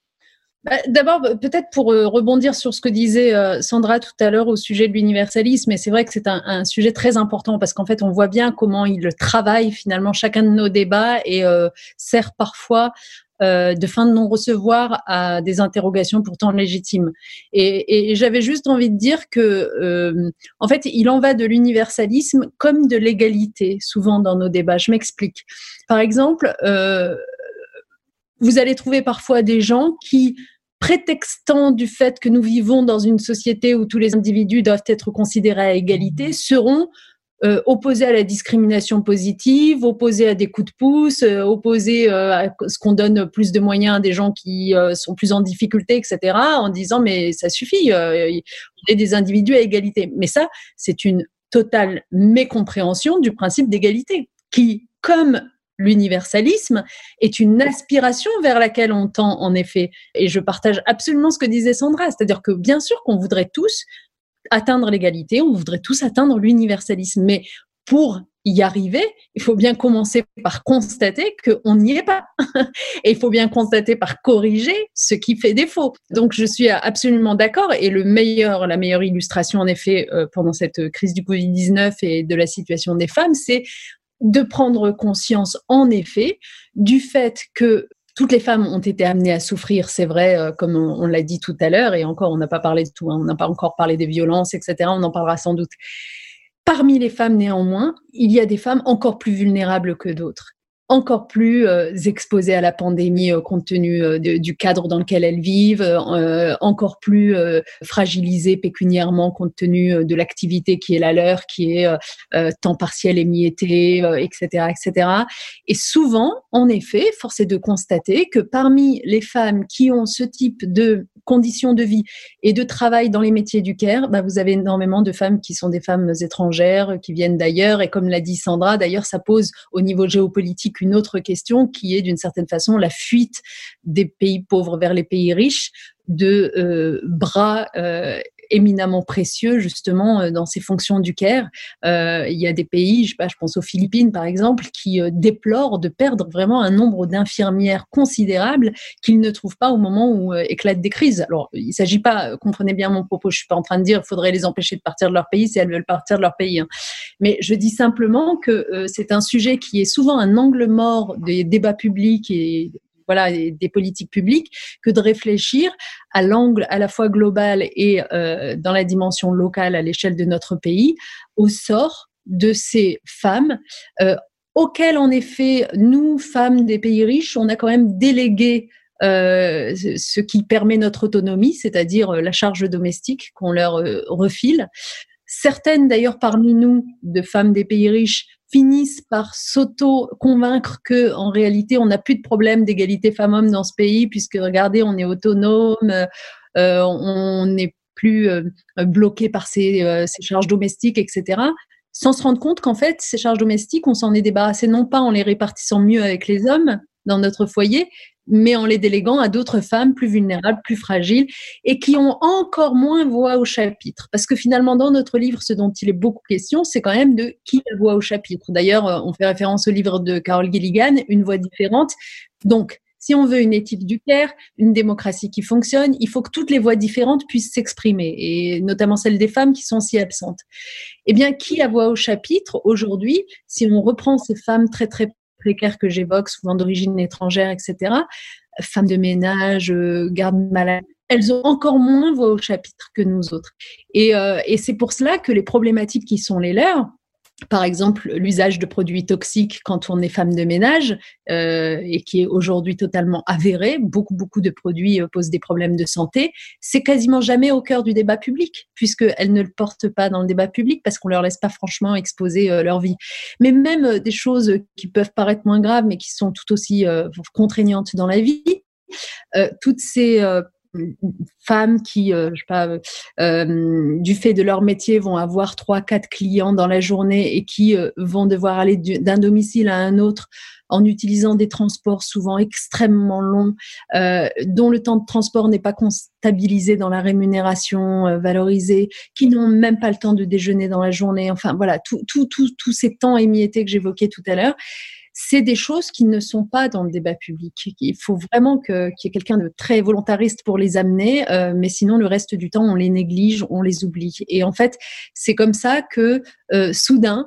D'abord, peut-être pour rebondir sur ce que disait Sandra tout à l'heure au sujet de l'universalisme, et c'est vrai que c'est un sujet très important parce qu'en fait, on voit bien comment il travaille finalement chacun de nos débats et sert parfois de fin de non-recevoir à des interrogations pourtant légitimes. Et j'avais juste envie de dire que, en fait, il en va de l'universalisme comme de l'égalité, souvent dans nos débats. Je m'explique. Par exemple, vous allez trouver parfois des gens qui, prétextant du fait que nous vivons dans une société où tous les individus doivent être considérés à égalité, seront opposés à la discrimination positive, opposés à des coups de pouce, opposés à ce qu'on donne plus de moyens à des gens qui sont plus en difficulté, etc., en disant mais ça suffit, on est des individus à égalité. Mais ça, c'est une totale mécompréhension du principe d'égalité, qui, comme l'universalisme, est une aspiration vers laquelle on tend, en effet. Et je partage absolument ce que disait Sandra, c'est-à-dire que bien sûr qu'on voudrait tous atteindre l'égalité, on voudrait tous atteindre l'universalisme, mais pour y arriver, il faut bien commencer par constater qu'on n'y est pas. Et il faut bien constater par corriger ce qui fait défaut. Donc, je suis absolument d'accord. Et la meilleure illustration, en effet, pendant cette crise du Covid-19 et de la situation des femmes, c'est de prendre conscience, en effet, du fait que toutes les femmes ont été amenées à souffrir, c'est vrai, comme on l'a dit tout à l'heure, et encore, on n'a pas parlé de tout, on n'a pas encore parlé des violences, etc., on en parlera sans doute. Parmi les femmes, néanmoins, il y a des femmes encore plus vulnérables que d'autres, encore plus exposées à la pandémie compte tenu du cadre dans lequel elles vivent, encore plus fragilisées pécuniairement compte tenu de l'activité qui est la leur, qui est temps partiel émietté, etc., etc. Et souvent, en effet, force est de constater que parmi les femmes qui ont ce type de conditions de vie et de travail dans les métiers du care, vous avez énormément de femmes qui sont des femmes étrangères, qui viennent d'ailleurs, et comme l'a dit Sandra, d'ailleurs, ça pose au niveau géopolitique une autre question qui est d'une certaine façon la fuite des pays pauvres vers les pays riches de bras éminemment précieux justement dans ces fonctions du care. Il y a des pays, je pense aux Philippines par exemple, qui déplorent de perdre vraiment un nombre d'infirmières considérable qu'ils ne trouvent pas au moment où éclatent des crises. Alors, il ne s'agit pas, comprenez bien mon propos, je ne suis pas en train de dire qu'il faudrait les empêcher de partir de leur pays si elles veulent partir de leur pays. Mais je dis simplement que c'est un sujet qui est souvent un angle mort des débats publics et des politiques publiques, que de réfléchir à l'angle à la fois global et dans la dimension locale à l'échelle de notre pays, au sort de ces femmes auquel, en effet, nous, femmes des pays riches, on a quand même délégué ce qui permet notre autonomie, c'est-à-dire la charge domestique qu'on leur refile. Certaines, d'ailleurs, parmi nous, de femmes des pays riches, finissent par s'auto-convaincre que, en réalité, on n'a plus de problème d'égalité femmes-hommes dans ce pays, puisque, regardez, on est autonome, on n'est plus bloqué par ces charges domestiques, etc., sans se rendre compte qu'en fait, ces charges domestiques, on s'en est débarrassé non pas en les répartissant mieux avec les hommes dans notre foyer, mais en les déléguant à d'autres femmes plus vulnérables, plus fragiles, et qui ont encore moins voix au chapitre. Parce que finalement, dans notre livre, ce dont il est beaucoup question, c'est quand même de qui a voix au chapitre. D'ailleurs, on fait référence au livre de Carol Gilligan, Une voix différente. Donc, si on veut une éthique du Caire, une démocratie qui fonctionne, il faut que toutes les voix différentes puissent s'exprimer, et notamment celles des femmes qui sont si absentes. Eh bien, qui a voix au chapitre aujourd'hui, si on reprend ces femmes très, très précaires que j'évoque, souvent d'origine étrangère, etc., femmes de ménage, gardes malades, elles ont encore moins voix au chapitre que nous autres. Et c'est pour cela que les problématiques qui sont les leurs, par exemple l'usage de produits toxiques quand on est femme de ménage, et qui est aujourd'hui totalement avéré, beaucoup de produits posent des problèmes de santé, c'est quasiment jamais au cœur du débat public, puisqu'elles ne le portent pas dans le débat public parce qu'on leur laisse pas franchement exposer leur vie. Mais même des choses qui peuvent paraître moins graves, mais qui sont tout aussi contraignantes dans la vie, toutes ces femmes qui, du fait de leur métier, vont avoir 3-4 clients dans la journée et qui vont devoir aller d'un domicile à un autre en utilisant des transports souvent extrêmement longs, dont le temps de transport n'est pas comptabilisé dans la rémunération valorisée, qui n'ont même pas le temps de déjeuner dans la journée. Enfin, voilà, tous ces temps émiettés que j'évoquais tout à l'heure. C'est des choses qui ne sont pas dans le débat public. Il faut vraiment qu'il y ait quelqu'un de très volontariste pour les amener, mais sinon, le reste du temps, on les néglige, on les oublie. Et en fait, c'est comme ça que soudain,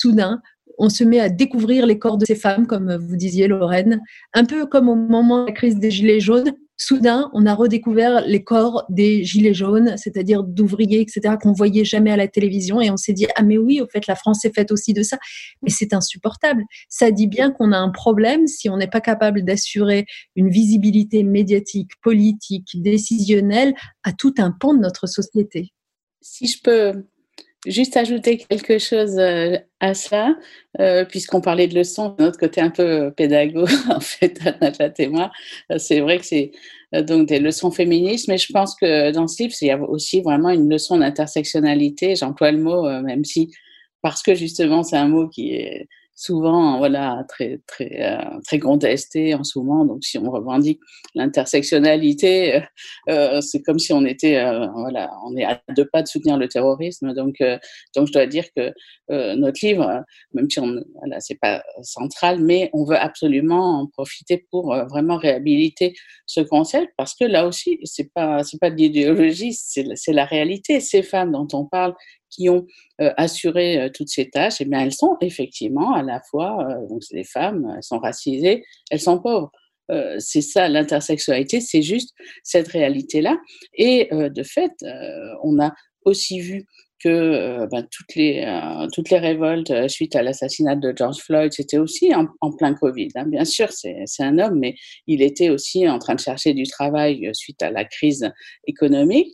on se met à découvrir les corps de ces femmes, comme vous disiez, Lorraine, un peu comme au moment de la crise des Gilets jaunes. Soudain, on a redécouvert les corps des gilets jaunes, c'est-à-dire d'ouvriers, etc., qu'on voyait jamais à la télévision, et on s'est dit « Ah mais oui, au fait, la France est faite aussi de ça ». Mais c'est insupportable. Ça dit bien qu'on a un problème si on n'est pas capable d'assurer une visibilité médiatique, politique, décisionnelle à tout un pan de notre société. Si je peux juste ajouter quelque chose à ça, puisqu'on parlait de leçons, de notre côté un peu pédago, en fait, Natacha et moi, c'est vrai que c'est donc des leçons féministes, mais je pense que dans ce livre, il y a aussi vraiment une leçon d'intersectionnalité. J'emploie le mot, même si, parce que justement, c'est un mot qui est souvent, voilà, très contesté en ce moment. Donc, si on revendique l'intersectionnalité, c'est comme si on était, voilà, on est à 2 pas de soutenir le terrorisme. Donc, je dois dire que notre livre, même si voilà, c'est pas central, mais on veut absolument en profiter pour vraiment réhabiliter ce concept, parce que là aussi, c'est pas de l'idéologie, c'est la réalité. Ces femmes dont on parle, qui ont assuré toutes ces tâches, eh bien, elles sont effectivement à la fois, donc c'est des femmes, elles sont racisées, elles sont pauvres. C'est ça, l'intersexualité, c'est juste cette réalité-là. Et de fait, on a aussi vu que toutes les révoltes suite à l'assassinat de George Floyd, c'était aussi en plein Covid. Hein. Bien sûr, c'est un homme, mais il était aussi en train de chercher du travail suite à la crise économique.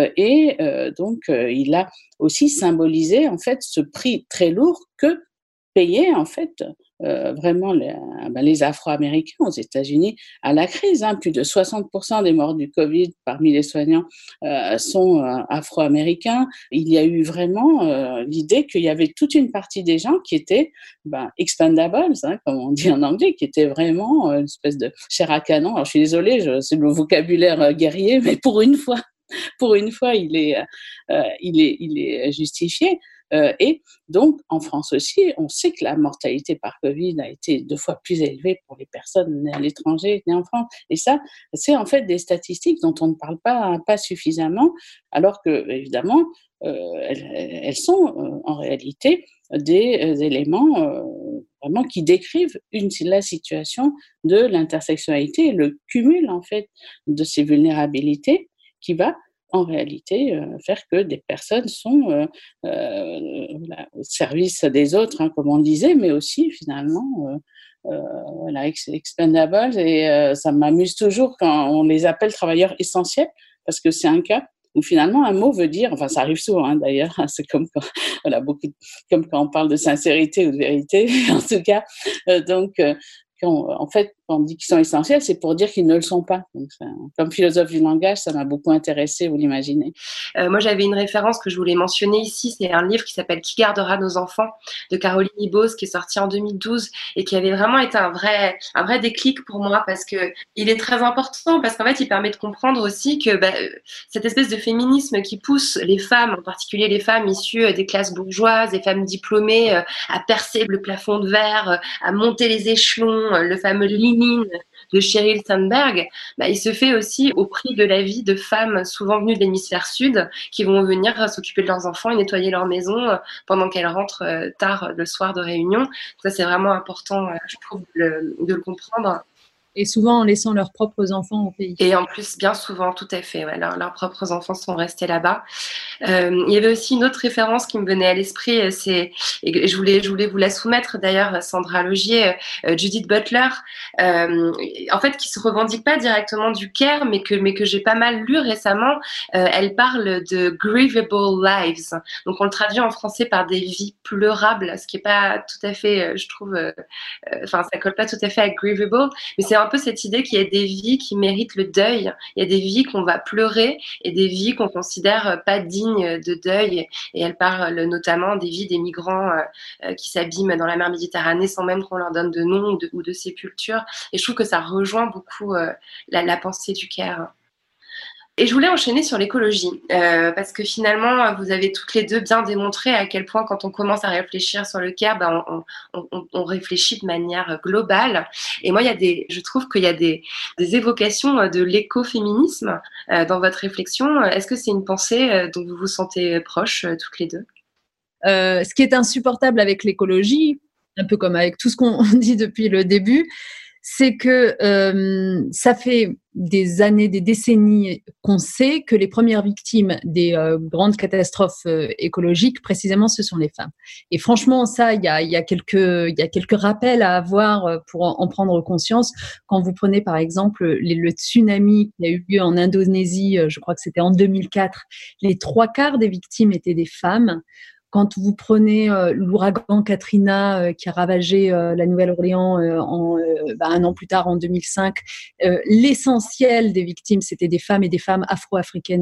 Donc, il a aussi symbolisé en fait ce prix très lourd que payaient en fait vraiment les Afro-Américains aux États-Unis à la crise. Hein. Plus de 60% des morts du Covid parmi les soignants sont Afro-Américains. Il y a eu vraiment l'idée qu'il y avait toute une partie des gens qui étaient expendables, hein, comme on dit en anglais, qui étaient vraiment une espèce de chair à canon. Alors je suis désolée, c'est le vocabulaire guerrier, mais pour une fois, il est justifié. Et donc, en France aussi, on sait que la mortalité par Covid a été 2 fois plus élevée pour les personnes nées à l'étranger, nées en France. Et ça, c'est en fait des statistiques dont on ne parle pas suffisamment, alors que, évidemment, elles sont en réalité des éléments vraiment qui décrivent la situation de l'intersexualité et le cumul, en fait, de ces vulnérabilités qui va en réalité faire que des personnes sont au service des autres, hein, comme on disait, mais aussi finalement expendables. Et ça m'amuse toujours quand on les appelle travailleurs essentiels, parce que c'est un cas où finalement un mot veut dire, enfin ça arrive souvent hein, d'ailleurs, hein, c'est comme quand, comme quand on parle de sincérité ou de vérité, en tout cas. En fait, quand on dit qu'ils sont essentiels, c'est pour dire qu'ils ne le sont pas. Donc, comme philosophe du langage, ça m'a beaucoup intéressée, vous l'imaginez. Moi, j'avais une référence que je voulais mentionner ici. C'est un livre qui s'appelle « Qui gardera nos enfants » de Caroline Ibos, qui est sorti en 2012 et qui avait vraiment été un vrai déclic pour moi, parce que il est très important, parce qu'en fait, il permet de comprendre aussi que cette espèce de féminisme qui pousse les femmes, en particulier les femmes issues des classes bourgeoises, des femmes diplômées, à percer le plafond de verre, à monter les échelons, le fameux Lean de Sheryl Sandberg, il se fait aussi au prix de la vie de femmes souvent venues de l'hémisphère sud, qui vont venir s'occuper de leurs enfants et nettoyer leur maison pendant qu'elles rentrent tard le soir de réunion. Ça, c'est vraiment important, je trouve, de le comprendre. Et souvent en laissant leurs propres enfants au pays. Et en plus, bien souvent, tout à fait, leurs propres enfants sont restés là-bas. Il y avait aussi une autre référence qui me venait à l'esprit, et je voulais vous la soumettre d'ailleurs, Sandra Logier, Judith Butler, en fait, qui se revendique pas directement du care, mais que j'ai pas mal lu récemment. Elle parle de grievable lives. Donc on le traduit en français par des vies pleurables, ce qui est pas tout à fait, je trouve, ça colle pas tout à fait à grievable, mais c'est un peu cette idée qu'il y a des vies qui méritent le deuil. Il y a des vies qu'on va pleurer et des vies qu'on considère pas dignes de deuil. Et elle parle notamment des vies des migrants qui s'abîment dans la mer Méditerranée sans même qu'on leur donne de nom ou de sépulture. Et je trouve que ça rejoint beaucoup la pensée du care. Et je voulais enchaîner sur l'écologie, parce que finalement, vous avez toutes les deux bien démontré à quel point, quand on commence à réfléchir sur le care, on réfléchit de manière globale. Et moi, je trouve qu'il y a des évocations de l'écoféminisme dans votre réflexion. Est-ce que c'est une pensée dont vous vous sentez proches toutes les deux ? Ce qui est insupportable avec l'écologie, un peu comme avec tout ce qu'on dit depuis le début, c'est que ça fait des années, des décennies qu'on sait que les premières victimes des grandes catastrophes écologiques, précisément, ce sont les femmes. Et franchement, ça, il y a quelques rappels à avoir pour en prendre conscience. Quand vous prenez, par exemple, le tsunami qui a eu lieu en Indonésie, je crois que c'était en 2004, les 3/4 des victimes étaient des femmes. Quand vous prenez l'ouragan Katrina qui a ravagé la Nouvelle-Orléans un an plus tard, en 2005, l'essentiel des victimes, c'était des femmes, et des femmes afro-américaines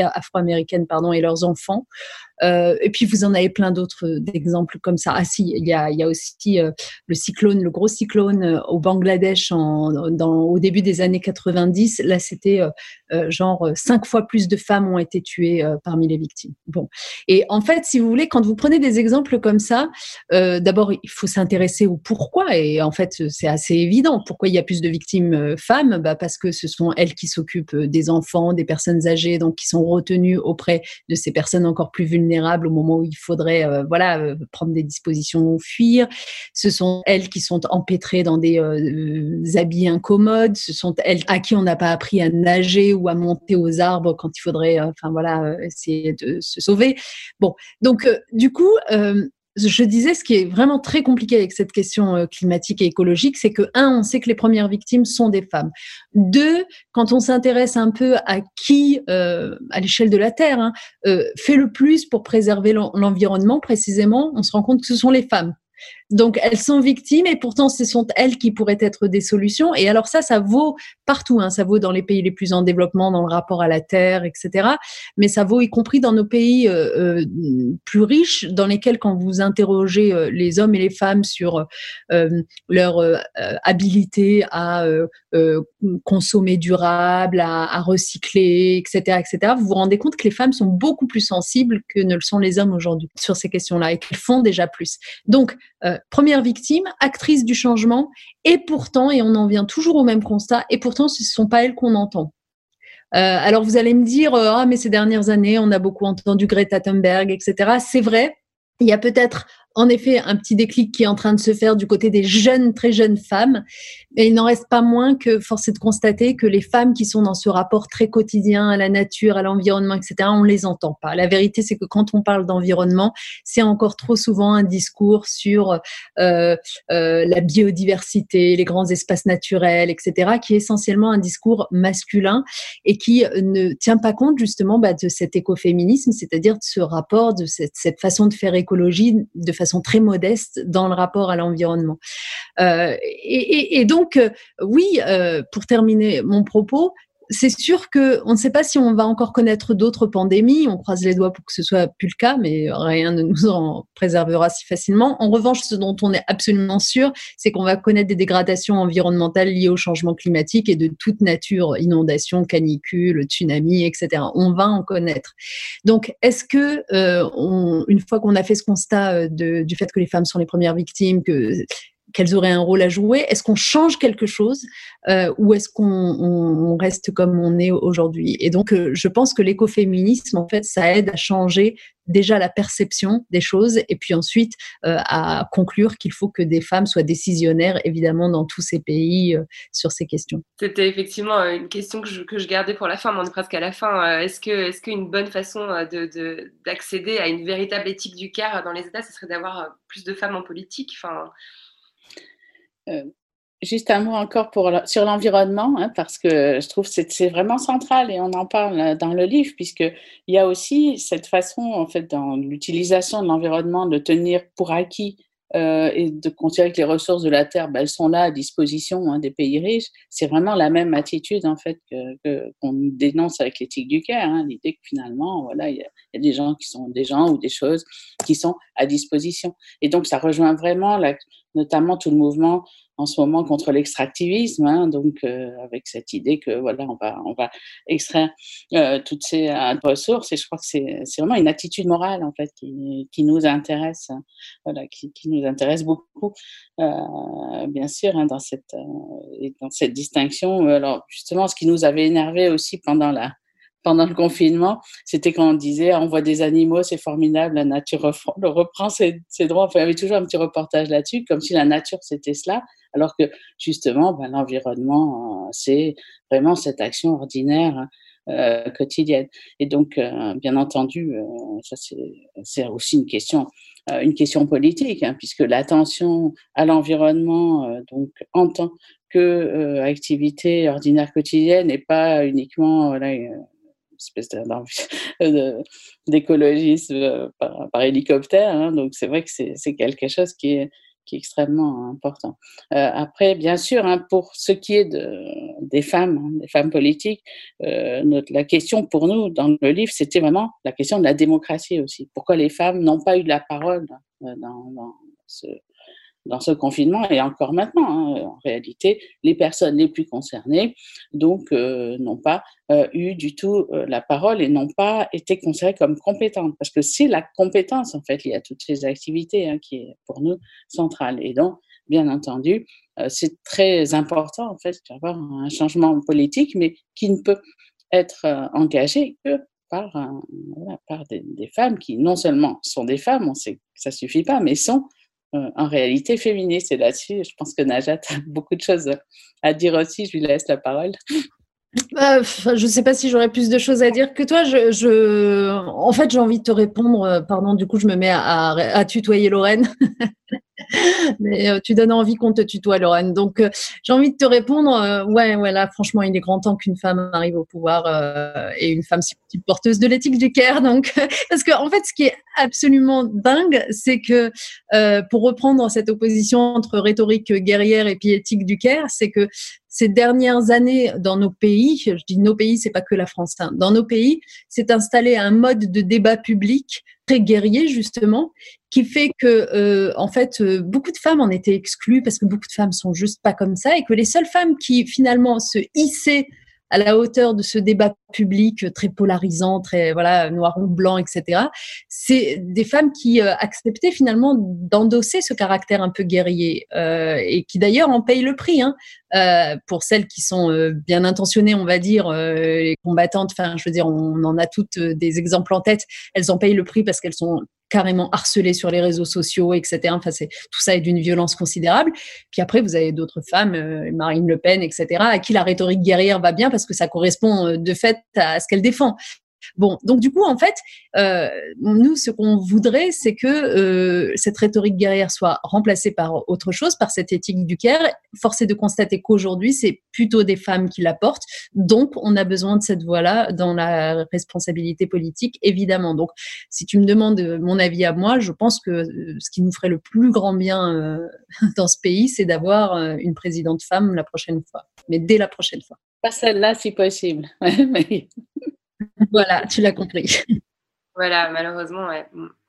et leurs enfants. Et puis vous en avez plein d'autres d'exemples comme ça. Ah si, il y a aussi le gros cyclone au Bangladesh au début des années 90. Là, c'était 5 fois plus de femmes ont été tuées parmi les victimes. Bon, et en fait, si vous voulez, quand vous prenez des exemples comme ça, d'abord il faut s'intéresser au pourquoi. Et en fait, c'est assez évident. Pourquoi il y a plus de victimes femmes ? Parce que ce sont elles qui s'occupent des enfants, des personnes âgées, donc qui sont retenues auprès de ces personnes encore plus vulnérables au moment où il faudrait prendre des dispositions ou fuir. Ce sont elles qui sont empêtrées dans des habits incommodes. Ce sont elles à qui on n'a pas appris à nager ou à monter aux arbres quand il faudrait essayer de se sauver. Bon, donc du coup, je disais, ce qui est vraiment très compliqué avec cette question climatique et écologique, c'est que, on sait que les premières victimes sont des femmes. 2, quand on s'intéresse un peu à qui, à l'échelle de la Terre, fait le plus pour préserver l'environnement, précisément, on se rend compte que ce sont les femmes. Donc, elles sont victimes et pourtant, ce sont elles qui pourraient être des solutions. Et alors ça vaut partout. Ça vaut dans les pays les plus en développement, dans le rapport à la terre, etc. Mais ça vaut y compris dans nos pays plus riches, dans lesquels, quand vous interrogez les hommes et les femmes sur leur habilité à consommer durable, à recycler, etc., vous vous rendez compte que les femmes sont beaucoup plus sensibles que ne le sont les hommes aujourd'hui sur ces questions-là, et qu'elles font déjà plus. Donc, première victime, actrice du changement, et pourtant, et on en vient toujours au même constat, et pourtant ce ne sont pas elles qu'on entend. Alors vous allez me dire, mais ces dernières années, on a beaucoup entendu Greta Thunberg, etc. C'est vrai, il y a peut-être en effet un petit déclic qui est en train de se faire du côté des jeunes, très jeunes femmes. Et il n'en reste pas moins que force est de constater que les femmes qui sont dans ce rapport très quotidien à la nature, à l'environnement, etc., on les entend pas. La vérité, c'est que quand on parle d'environnement, c'est encore trop souvent un discours sur la biodiversité, les grands espaces naturels, etc., qui est essentiellement un discours masculin et qui ne tient pas compte justement de cet écoféminisme, c'est-à-dire de ce rapport, de cette façon de faire écologie de façon très modeste dans le rapport à l'environnement. Et donc, oui, pour terminer mon propos, c'est sûr qu'on ne sait pas si on va encore connaître d'autres pandémies. On croise les doigts pour que ce soit plus le cas, mais rien ne nous en préservera si facilement. En revanche, ce dont on est absolument sûr, c'est qu'on va connaître des dégradations environnementales liées au changement climatique et de toute nature, inondations, canicules, tsunamis, etc. On va en connaître. Donc, est-ce que, une fois qu'on a fait ce constat du fait que les femmes sont les premières victimes, qu'elles auraient un rôle à jouer, est-ce qu'on change quelque chose ou est-ce qu'on reste comme on est aujourd'hui? Et donc, je pense que l'écoféminisme, en fait, ça aide à changer déjà la perception des choses et puis ensuite à conclure qu'il faut que des femmes soient décisionnaires, évidemment, dans tous ces pays sur ces questions. C'était effectivement une question que je gardais pour la fin, mais on est presque à la fin. Est-ce qu'une bonne façon d'accéder à une véritable éthique du care dans les États, ce serait d'avoir plus de femmes en politique? Juste un mot encore sur l'environnement, parce que je trouve que c'est vraiment central et on en parle dans le livre, puisqu'il y a aussi cette façon, en fait, dans l'utilisation de l'environnement, de tenir pour acquis et de considérer que les ressources de la Terre, elles sont là à disposition des pays riches. C'est vraiment la même attitude, en fait, qu'on dénonce avec l'éthique du care, l'idée que finalement, voilà, il y a des gens qui sont des gens ou des choses qui sont à disposition. Et donc, ça rejoint vraiment notamment tout le mouvement en ce moment contre l'extractivisme, donc avec cette idée que voilà, on va extraire toutes ces ressources, et je crois que c'est vraiment une attitude morale en fait qui nous intéresse, voilà, qui nous intéresse beaucoup, bien sûr, dans cette distinction. Alors justement, ce qui nous avait énervé aussi pendant le confinement, c'était quand on disait on voit des animaux, c'est formidable, la nature reprend ses droits. Enfin, il y avait toujours un petit reportage là-dessus, comme si la nature c'était cela, alors que justement, l'environnement, c'est vraiment cette action ordinaire quotidienne. Et donc, bien entendu, ça c'est aussi une question politique, puisque l'attention à l'environnement, donc en tant que activité ordinaire quotidienne, et pas uniquement espèce d'écologisme par hélicoptère, donc c'est vrai que c'est quelque chose qui est extrêmement important. Après, bien sûr, pour ce qui est des femmes politiques, la question pour nous dans le livre, c'était vraiment la question de la démocratie aussi. Pourquoi les femmes n'ont pas eu de la parole dans ce confinement, et encore maintenant, en réalité, les personnes les plus concernées donc n'ont pas eu du tout la parole et n'ont pas été considérées comme compétentes, parce que c'est la compétence en fait liée à toutes ces activités qui est pour nous centrale. Et donc, bien entendu, c'est très important en fait d'avoir un changement politique, mais qui ne peut être engagé que par des femmes qui non seulement sont des femmes, on sait que ça suffit pas, mais sont en réalité féministe. Et là-dessus, je pense que Najat a beaucoup de choses à dire aussi. Je lui laisse la parole. Je ne sais pas si j'aurais plus de choses à dire que toi. En fait, j'ai envie de te répondre. Pardon, du coup, je me mets à tutoyer Lorraine. Mais tu donnes envie qu'on te tutoie, Lorraine. Donc, j'ai envie de te répondre. Là, franchement, il est grand temps qu'une femme arrive au pouvoir et une femme si porteuse de l'éthique du care. Donc, parce que en fait, ce qui est absolument dingue, c'est que pour reprendre cette opposition entre rhétorique guerrière et puis éthique du care, c'est que ces dernières années dans nos pays, je dis nos pays, c'est pas que la France, dans nos pays, s'est installé un mode de débat public très guerrier justement, qui fait que en fait beaucoup de femmes en étaient exclues parce que beaucoup de femmes sont juste pas comme ça, et que les seules femmes qui finalement se hissaient à la hauteur de ce débat public très polarisant, très noir ou blanc, etc. C'est des femmes qui acceptaient finalement d'endosser ce caractère un peu guerrier et qui d'ailleurs en payent le prix. pour celles qui sont bien intentionnées, on va dire, les combattantes, enfin, je veux dire, on en a toutes des exemples en tête, elles en payent le prix parce qu'elles sont carrément harcelées sur les réseaux sociaux, etc. Enfin, tout ça est d'une violence considérable. Puis après, vous avez d'autres femmes, Marine Le Pen, etc., à qui la rhétorique guerrière va bien parce que ça correspond de fait à ce qu'elle défend. Bon, donc du coup, en fait, nous, ce qu'on voudrait, c'est que cette rhétorique guerrière soit remplacée par autre chose, par cette éthique du Caire. Force est de constater qu'aujourd'hui, c'est plutôt des femmes qui la portent. Donc, on a besoin de cette voix-là dans la responsabilité politique, évidemment. Donc, si tu me demandes mon avis à moi, je pense que ce qui nous ferait le plus grand bien dans ce pays, c'est d'avoir une présidente femme la prochaine fois. Mais dès la prochaine fois. Pas celle-là, si possible. Mais... Voilà, tu l'as compris. Voilà, malheureusement, ouais.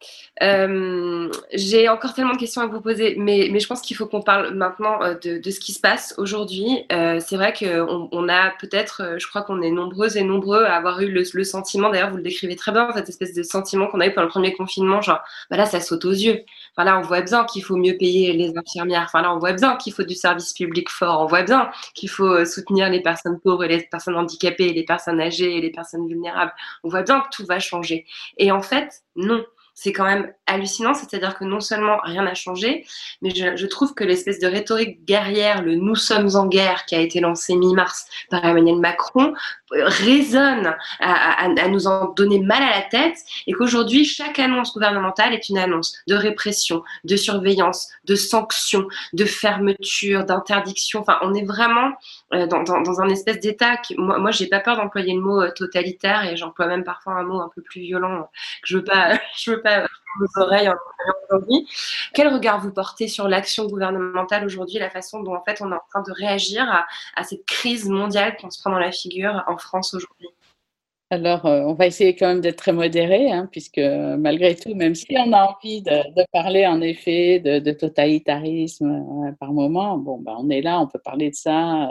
J'ai encore tellement de questions à vous poser, mais je pense qu'il faut qu'on parle maintenant de ce qui se passe aujourd'hui. C'est vrai qu'on a peut-être, je crois qu'on est nombreuses et nombreux à avoir eu le sentiment, d'ailleurs vous le décrivez très bien, cette espèce de sentiment qu'on a eu pendant le premier confinement, genre bah là ça saute aux yeux. Enfin là on voit bien qu'il faut mieux payer les infirmières, enfin là on voit bien qu'il faut du service public fort, on voit bien qu'il faut soutenir les personnes pauvres et les personnes handicapées, et les personnes âgées et les personnes vulnérables. On voit bien que tout va changer. Et en fait, non. C'est quand même hallucinant, c'est-à-dire que non seulement rien n'a changé, mais je trouve que l'espèce de rhétorique guerrière, le « nous sommes en guerre » qui a été lancé mi-mars par Emmanuel Macron, résonne à nous en donner mal à la tête, et qu'aujourd'hui, chaque annonce gouvernementale est une annonce de répression, de surveillance, de sanctions, de fermeture, d'interdiction. Enfin, on est vraiment dans un espèce d'état moi j'ai pas peur d'employer le mot totalitaire, et j'emploie même parfois un mot un peu plus violent que je veux pas vos oreilles aujourd'hui. Quel regard vous portez sur l'action gouvernementale aujourd'hui, la façon dont en fait on est en train de réagir à cette crise mondiale qu'on se prend dans la figure en France aujourd'hui? Alors, on va essayer quand même d'être très modéré, hein, puisque malgré tout, même si on a envie de parler en effet de totalitarisme par moment, bon, bah, on est là, on peut parler de ça.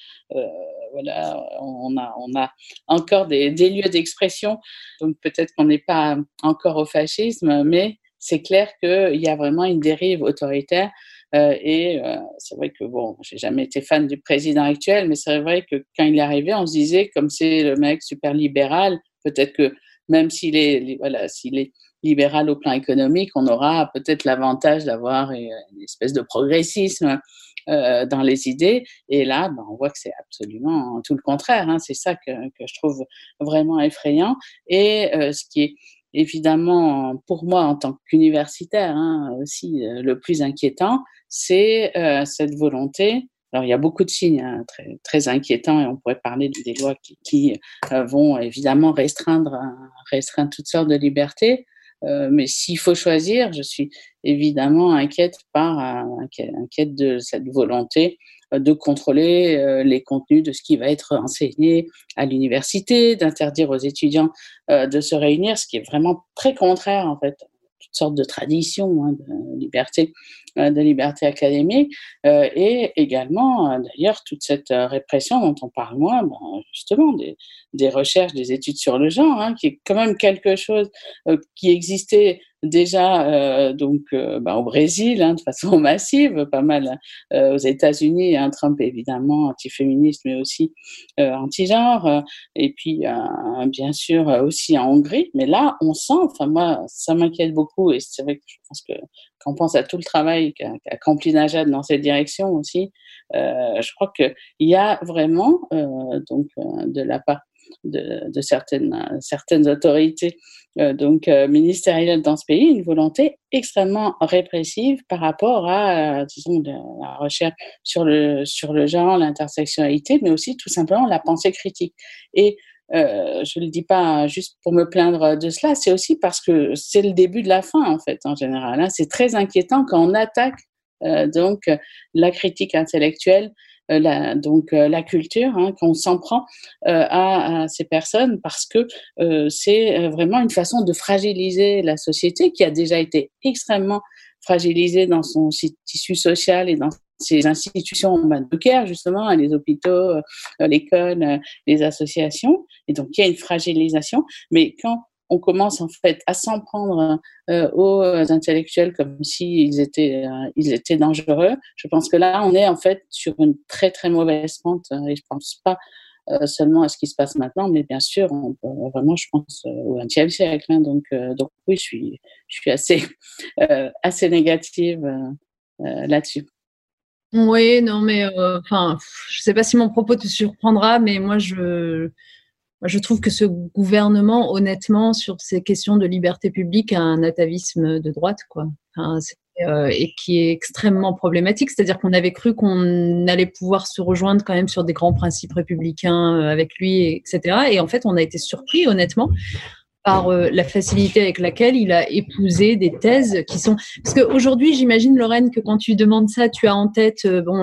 Voilà, on a encore des lieux d'expression, donc peut-être qu'on n'est pas encore au fascisme, mais c'est clair qu'il y a vraiment une dérive autoritaire. C'est vrai que, bon, j'ai jamais été fan du président actuel, mais c'est vrai que quand il est arrivé, on se disait, comme c'est le mec super libéral, peut-être que même s'il est libéral au plan économique, on aura peut-être l'avantage d'avoir une espèce de progressisme dans les idées. Et là, ben, on voit que c'est absolument tout le contraire, hein. C'est ça que je trouve vraiment effrayant. Et ce qui est évidemment, pour moi, en tant qu'universitaire, hein, aussi le plus inquiétant, c'est cette volonté. Alors, il y a beaucoup de signes hein, très, très inquiétants, et on pourrait parler des lois qui vont évidemment restreindre toutes sortes de libertés. Mais s'il faut choisir, je suis évidemment inquiète de cette volonté de contrôler les contenus de ce qui va être enseigné à l'université, d'interdire aux étudiants de se réunir, ce qui est vraiment très contraire en fait, toutes sortes de traditions hein, de liberté académique, et également d'ailleurs toute cette répression dont on parle moins, justement des recherches, des études sur le genre, hein, qui est quand même quelque chose qui existait déjà au Brésil hein, de façon massive, pas mal aux États-Unis, hein, Trump évidemment antiféministe mais aussi anti-genre, et puis bien sûr aussi en Hongrie, mais là on sent, enfin moi ça m'inquiète beaucoup, et c'est vrai que je pense que quand on pense à tout le travail qu'a accompli Najat dans cette direction aussi, je crois qu'il y a vraiment de la part de certaines autorités ministérielles dans ce pays, une volonté extrêmement répressive par rapport à, disons, la recherche sur le genre, l'intersectionnalité, mais aussi tout simplement la pensée critique. Et je ne le dis pas juste pour me plaindre de cela, c'est aussi parce que c'est le début de la fin, en fait, en général. Hein. C'est très inquiétant quand on attaque la critique intellectuelle, la culture, hein, qu'on s'en prend à ces personnes, parce que c'est vraiment une façon de fragiliser la société qui a déjà été extrêmement fragilisée dans son tissu social et dans ces institutions bancaires, justement, les hôpitaux, l'école, les associations. Et donc, il y a une fragilisation. Mais quand on commence en fait à s'en prendre aux intellectuels comme s'ils étaient dangereux. Je pense que là, on est en fait sur une très très mauvaise pente et je pense pas seulement à ce qui se passe maintenant, mais bien sûr, vraiment, je pense au XXe siècle. Hein, donc oui, je suis assez négative là-dessus. Oui, non, mais enfin, je sais pas si mon propos te surprendra, mais moi, je trouve que ce gouvernement, honnêtement, sur ces questions de liberté publique, a un atavisme de droite, quoi. Enfin, et qui est extrêmement problématique. C'est-à-dire qu'on avait cru qu'on allait pouvoir se rejoindre quand même sur des grands principes républicains avec lui, etc. Et en fait, on a été surpris, honnêtement, par la facilité avec laquelle il a épousé des thèses qui sont... Parce qu'aujourd'hui, j'imagine, Lorraine, que quand tu demandes ça, tu as en tête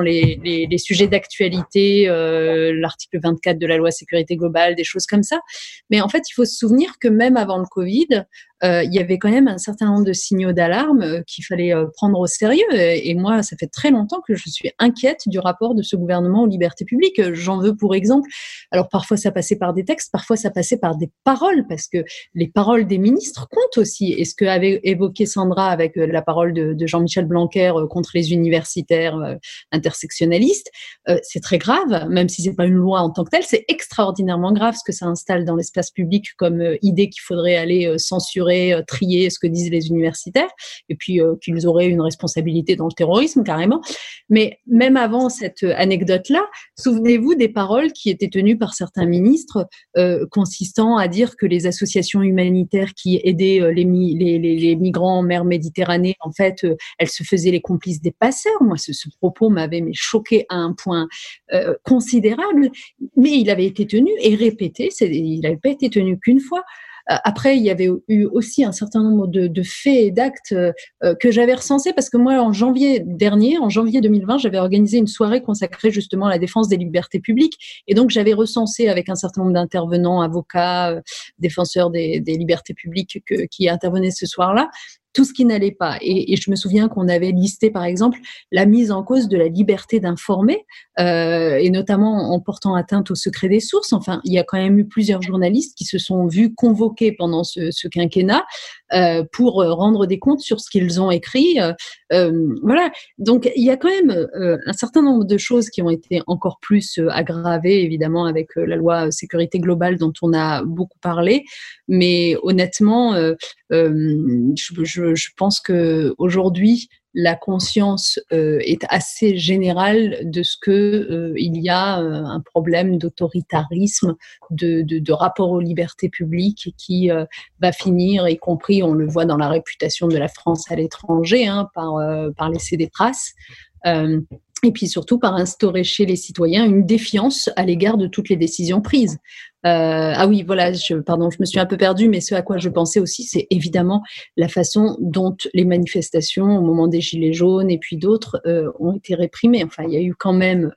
les sujets d'actualité, l'article 24 de la loi sécurité globale, des choses comme ça. Mais en fait, il faut se souvenir que même avant le Covid, il y avait quand même un certain nombre de signaux d'alarme qu'il fallait prendre au sérieux. Et moi, ça fait très longtemps que je suis inquiète du rapport de ce gouvernement aux libertés publiques. J'en veux pour exemple, alors parfois ça passait par des textes, parfois ça passait par des paroles, parce que les paroles des ministres comptent aussi. Et ce qu'avait évoqué Sandra avec la parole de Jean-Michel Blanquer contre les universitaires intersectionnalistes, c'est très grave, même si c'est pas une loi en tant que telle, c'est extraordinairement grave ce que ça installe dans l'espace public comme idée qu'il faudrait aller censurer, trier ce que disent les universitaires, et puis qu'ils auraient une responsabilité dans le terrorisme carrément. Mais même avant cette anecdote-là, souvenez-vous des paroles qui étaient tenues par certains ministres consistant à dire que les associations humanitaires qui aidaient les migrants en mer Méditerranée, en fait, elles se faisaient les complices des passeurs. Moi, ce propos m'avait choqué à un point considérable, mais il avait été tenu et répété, il n'avait pas été tenu qu'une fois. Après, il y avait eu aussi un certain nombre de faits et d'actes que j'avais recensés parce que moi, en janvier 2020, j'avais organisé une soirée consacrée justement à la défense des libertés publiques. Et donc, j'avais recensé avec un certain nombre d'intervenants, avocats, défenseurs des libertés publiques qui intervenaient ce soir-là, tout ce qui n'allait pas. Et je me souviens qu'on avait listé, par exemple, la mise en cause de la liberté d'informer, et notamment en portant atteinte au secret des sources. Enfin, il y a quand même eu plusieurs journalistes qui se sont vus convoqués pendant ce quinquennat pour rendre des comptes sur ce qu'ils ont écrit. Voilà. Donc, il y a quand même un certain nombre de choses qui ont été encore plus aggravées, évidemment, avec la loi sécurité globale dont on a beaucoup parlé. Mais honnêtement, je pense qu'aujourd'hui, la conscience est assez générale de ce que il y a un problème d'autoritarisme, de rapport aux libertés publiques qui va finir, y compris, on le voit dans la réputation de la France à l'étranger, hein, par laisser des traces. Et puis surtout par instaurer chez les citoyens une défiance à l'égard de toutes les décisions prises. Ah oui, voilà, je me suis un peu perdue, mais ce à quoi je pensais aussi, c'est évidemment la façon dont les manifestations au moment des Gilets jaunes et puis d'autres ont été réprimées. Enfin, il y a eu quand même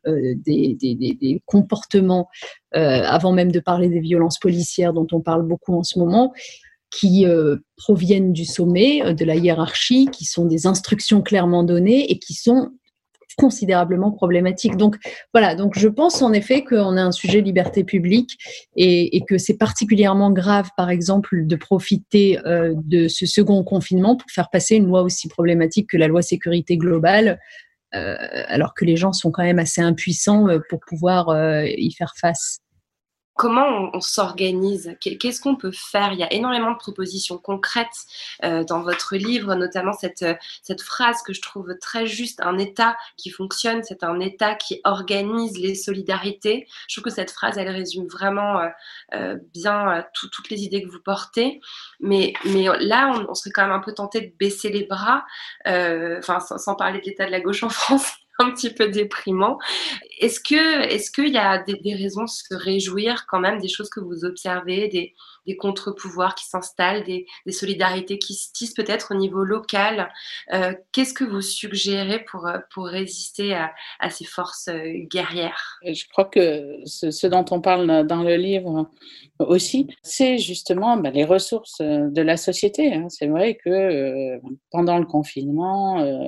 des comportements, avant même de parler des violences policières dont on parle beaucoup en ce moment, qui proviennent du sommet, de la hiérarchie, qui sont des instructions clairement données et qui sont considérablement problématique. Donc voilà, donc je pense en effet qu'on a un sujet liberté publique et que c'est particulièrement grave, par exemple, de profiter de ce second confinement pour faire passer une loi aussi problématique que la loi sécurité globale, alors que les gens sont quand même assez impuissants pour pouvoir y faire face. Comment on s'organise? Qu'est-ce qu'on peut faire? Il y a énormément de propositions concrètes dans votre livre, notamment cette phrase que je trouve très juste, un État qui fonctionne, c'est un État qui organise les solidarités. Je trouve que cette phrase, elle résume vraiment bien toutes les idées que vous portez. Mais là, on serait quand même un peu tenté de baisser les bras, sans parler de l'état de la gauche en France. Un petit peu déprimant. Est-ce qu'il y a des raisons de se réjouir quand même des choses que vous observez, des contre-pouvoirs qui s'installent, des solidarités qui se tissent peut-être au niveau local? Qu'est-ce que vous suggérez pour résister à ces forces guerrières? Je crois que ce dont on parle dans le livre aussi, c'est justement les ressources de la société. Hein. C'est vrai que pendant le confinement,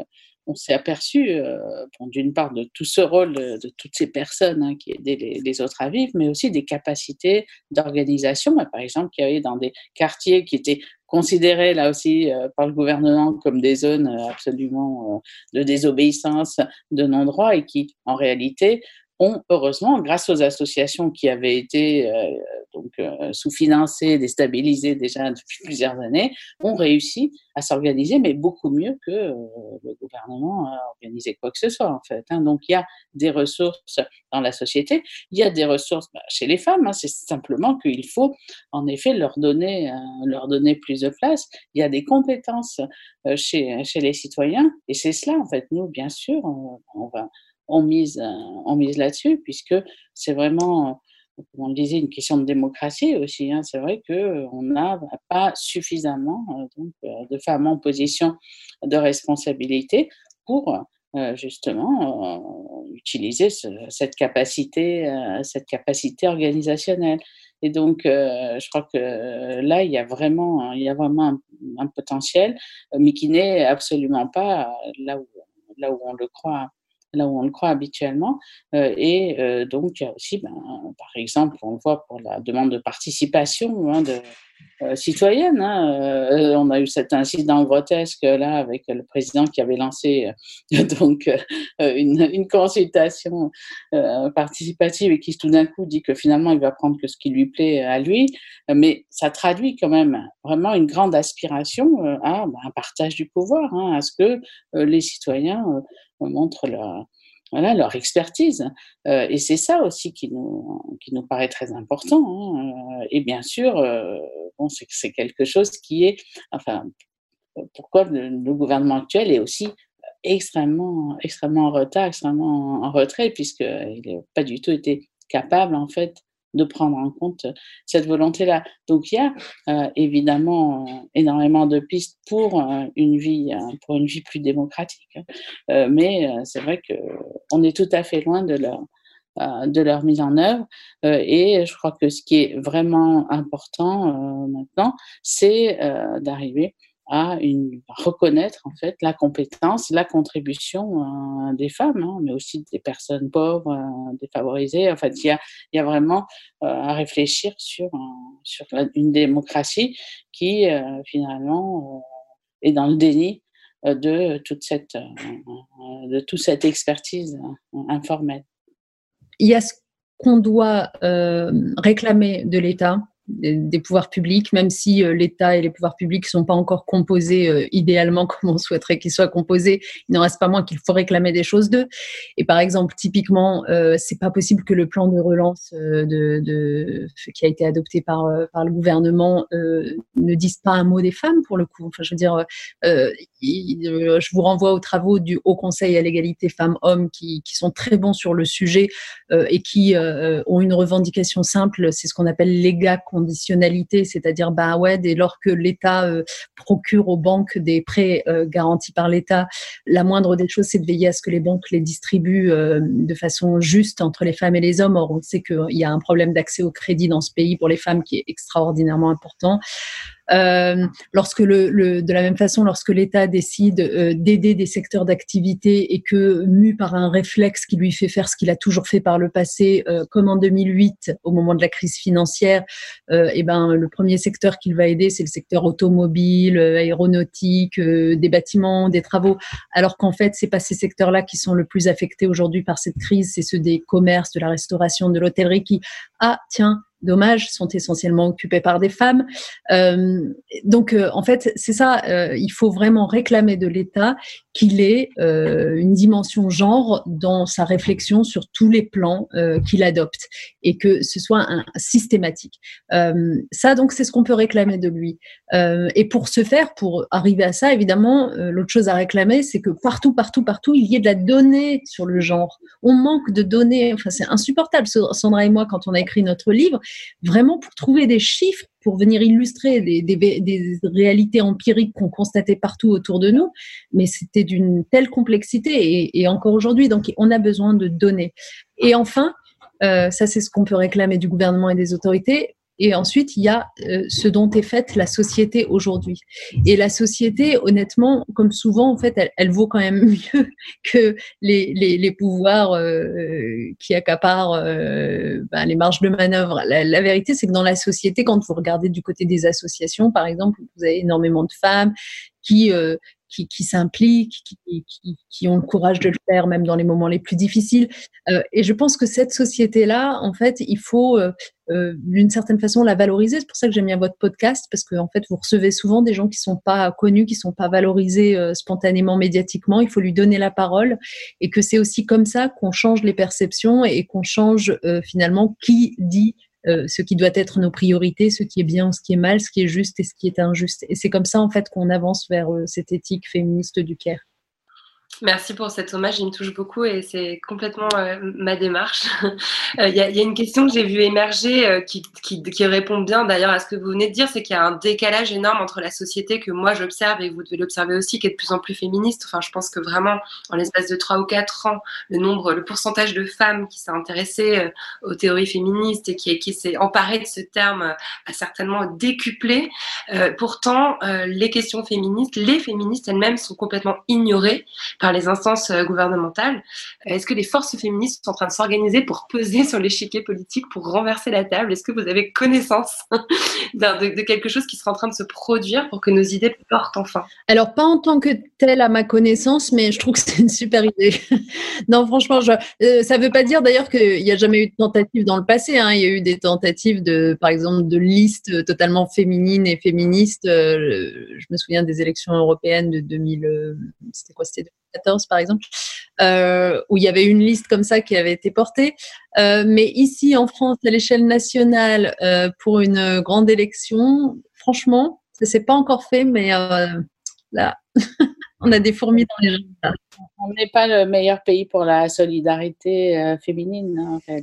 on s'est aperçu, d'une part, de tout ce rôle de toutes ces personnes qui aidaient les autres à vivre, mais aussi des capacités d'organisation. Par exemple, qu'il y avait dans des quartiers qui étaient considérés, là aussi, par le gouvernement comme des zones absolument de désobéissance, de non-droit, et qui, en réalité, ont, heureusement, grâce aux associations qui avaient été sous-financées, déstabilisées déjà depuis plusieurs années, ont réussi à s'organiser, mais beaucoup mieux que le gouvernement a organisé quoi que ce soit, en fait. Donc, il y a des ressources dans la société, il y a des ressources chez les femmes. C'est simplement qu'il faut, en effet, leur donner plus de place. Il y a des compétences chez les citoyens, et c'est cela, en fait. Nous, bien sûr, on mise là-dessus, puisque c'est vraiment, comme on le disait, une question de démocratie aussi. C'est vrai qu'on n'a pas suffisamment de femmes en position de responsabilité pour justement utiliser cette capacité organisationnelle. Et donc, je crois que là, il y a vraiment un potentiel, mais qui n'est absolument pas là où on le croit habituellement. Donc, il y a aussi, par exemple, on le voit pour la demande de participation citoyenne. On a eu cet incident grotesque là avec le président qui avait lancé une consultation participative, et qui tout d'un coup dit que finalement il va prendre que ce qui lui plaît à lui. Mais ça traduit quand même vraiment une grande aspiration à un partage du pouvoir, à ce que les citoyens montrent leur expertise. Et c'est ça aussi qui nous paraît très important. Et bien sûr, c'est quelque chose qui est, pourquoi le gouvernement actuel est aussi extrêmement en retard, extrêmement en retrait, puisqu'il n'a pas du tout été capable, en fait, de prendre en compte cette volonté-là. Donc, il y a évidemment énormément de pistes pour une vie plus démocratique. Mais c'est vrai qu'on est tout à fait loin de leur mise en œuvre. Et je crois que ce qui est vraiment important maintenant, c'est d'arriver à reconnaître, en fait, la compétence, la contribution des femmes, mais aussi des personnes pauvres, défavorisées. En fait, il y a vraiment à réfléchir sur une démocratie qui, finalement, est dans le déni de toute cette expertise informelle. Il y a ce qu'on doit réclamer de l'État, des pouvoirs publics, même si l'État et les pouvoirs publics ne sont pas encore composés idéalement comme on souhaiterait qu'ils soient composés. Il n'en reste pas moins qu'il faut réclamer des choses d'eux. Et par exemple, typiquement, c'est pas possible que le plan de relance qui a été adopté par le gouvernement ne dise pas un mot des femmes, pour le coup. Je veux dire, je vous renvoie aux travaux du Haut Conseil à l'égalité femmes-hommes qui sont très bons sur le sujet et qui ont une revendication simple, c'est ce qu'on appelle l'égaconditionnalité, c'est-à-dire dès lors que l'État procure aux banques des prêts garantis par l'État, la moindre des choses, c'est de veiller à ce que les banques les distribuent de façon juste entre les femmes et les hommes. Or, on sait qu'il y a un problème d'accès au crédit dans ce pays pour les femmes qui est extraordinairement important. De la même façon, lorsque l'État décide d'aider des secteurs d'activité et que, mu par un réflexe qui lui fait faire ce qu'il a toujours fait par le passé, comme en 2008, au moment de la crise financière, le premier secteur qu'il va aider, c'est le secteur automobile, aéronautique, des bâtiments, des travaux, alors qu'en fait, c'est pas ces secteurs-là qui sont le plus affectés aujourd'hui par cette crise, c'est ceux des commerces, de la restauration, de l'hôtellerie qui, dommage, sont essentiellement occupés par des femmes. En fait, c'est ça, il faut vraiment réclamer de l'État qu'il ait une dimension genre dans sa réflexion sur tous les plans qu'il adopte et que ce soit systématique. Ça, donc, c'est ce qu'on peut réclamer de lui. Et pour ce faire, pour arriver à ça, évidemment, l'autre chose à réclamer, c'est que partout, il y ait de la donnée sur le genre. On manque de données. Enfin, c'est insupportable. Sandra et moi, quand on a écrit notre livre, vraiment pour trouver des chiffres, pour venir illustrer des réalités empiriques qu'on constatait partout autour de nous, mais c'était d'une telle complexité et encore aujourd'hui, donc on a besoin de données. Et enfin, ça c'est ce qu'on peut réclamer du gouvernement et des autorités, Et ensuite, il y a ce dont est faite la société aujourd'hui. Et la société, honnêtement, comme souvent, en fait, elle vaut quand même mieux que les pouvoirs qui accaparent les marges de manœuvre. La vérité, c'est que dans la société, quand vous regardez du côté des associations, par exemple, vous avez énormément de femmes qui s'impliquent, qui ont le courage de le faire, même dans les moments les plus difficiles. Et je pense que cette société-là, en fait, il faut d'une certaine façon la valoriser. C'est pour ça que j'aime bien votre podcast, parce que en fait, vous recevez souvent des gens qui sont pas connus, qui sont pas valorisés spontanément, médiatiquement. Il faut lui donner la parole, et que c'est aussi comme ça qu'on change les perceptions et qu'on change finalement qui dit ce qui doit être nos priorités, ce qui est bien, ce qui est mal, ce qui est juste et ce qui est injuste. Et c'est comme ça, en fait, qu'on avance vers cette éthique féministe du care. Merci pour cet hommage, il me touche beaucoup et c'est complètement ma démarche. Il y a une question que j'ai vue émerger qui répond bien d'ailleurs à ce que vous venez de dire, c'est qu'il y a un décalage énorme entre la société que moi j'observe et vous devez l'observer aussi, qui est de plus en plus féministe. Enfin, je pense que vraiment, en l'espace de 3 ou 4 ans, le pourcentage de femmes qui s'est intéressée aux théories féministes et qui s'est emparée de ce terme a certainement décuplé. Pourtant, les questions féministes, les féministes elles-mêmes sont complètement ignorées par les instances gouvernementales. Est-ce que les forces féministes sont en train de s'organiser pour peser sur l'échiquier politique, pour renverser la table? Est-ce que vous avez connaissance de quelque chose qui sera en train de se produire pour que nos idées portent enfin? Alors, pas en tant que telle à ma connaissance, mais je trouve que c'est une super idée. Non, franchement, ça ne veut pas dire d'ailleurs qu'il n'y a jamais eu de tentative dans le passé. Hein. Il y a eu des tentatives, par exemple, de listes totalement féminines et féministes. Je me souviens des élections européennes de 2000, c'était quoi? C'était 2014, par exemple, où il y avait une liste comme ça qui avait été portée. Mais ici, en France, à l'échelle nationale, pour une grande élection, franchement, ça ne s'est pas encore fait, mais là, on a des fourmis dans les jambes. On n'est pas le meilleur pays pour la solidarité féminine, en fait.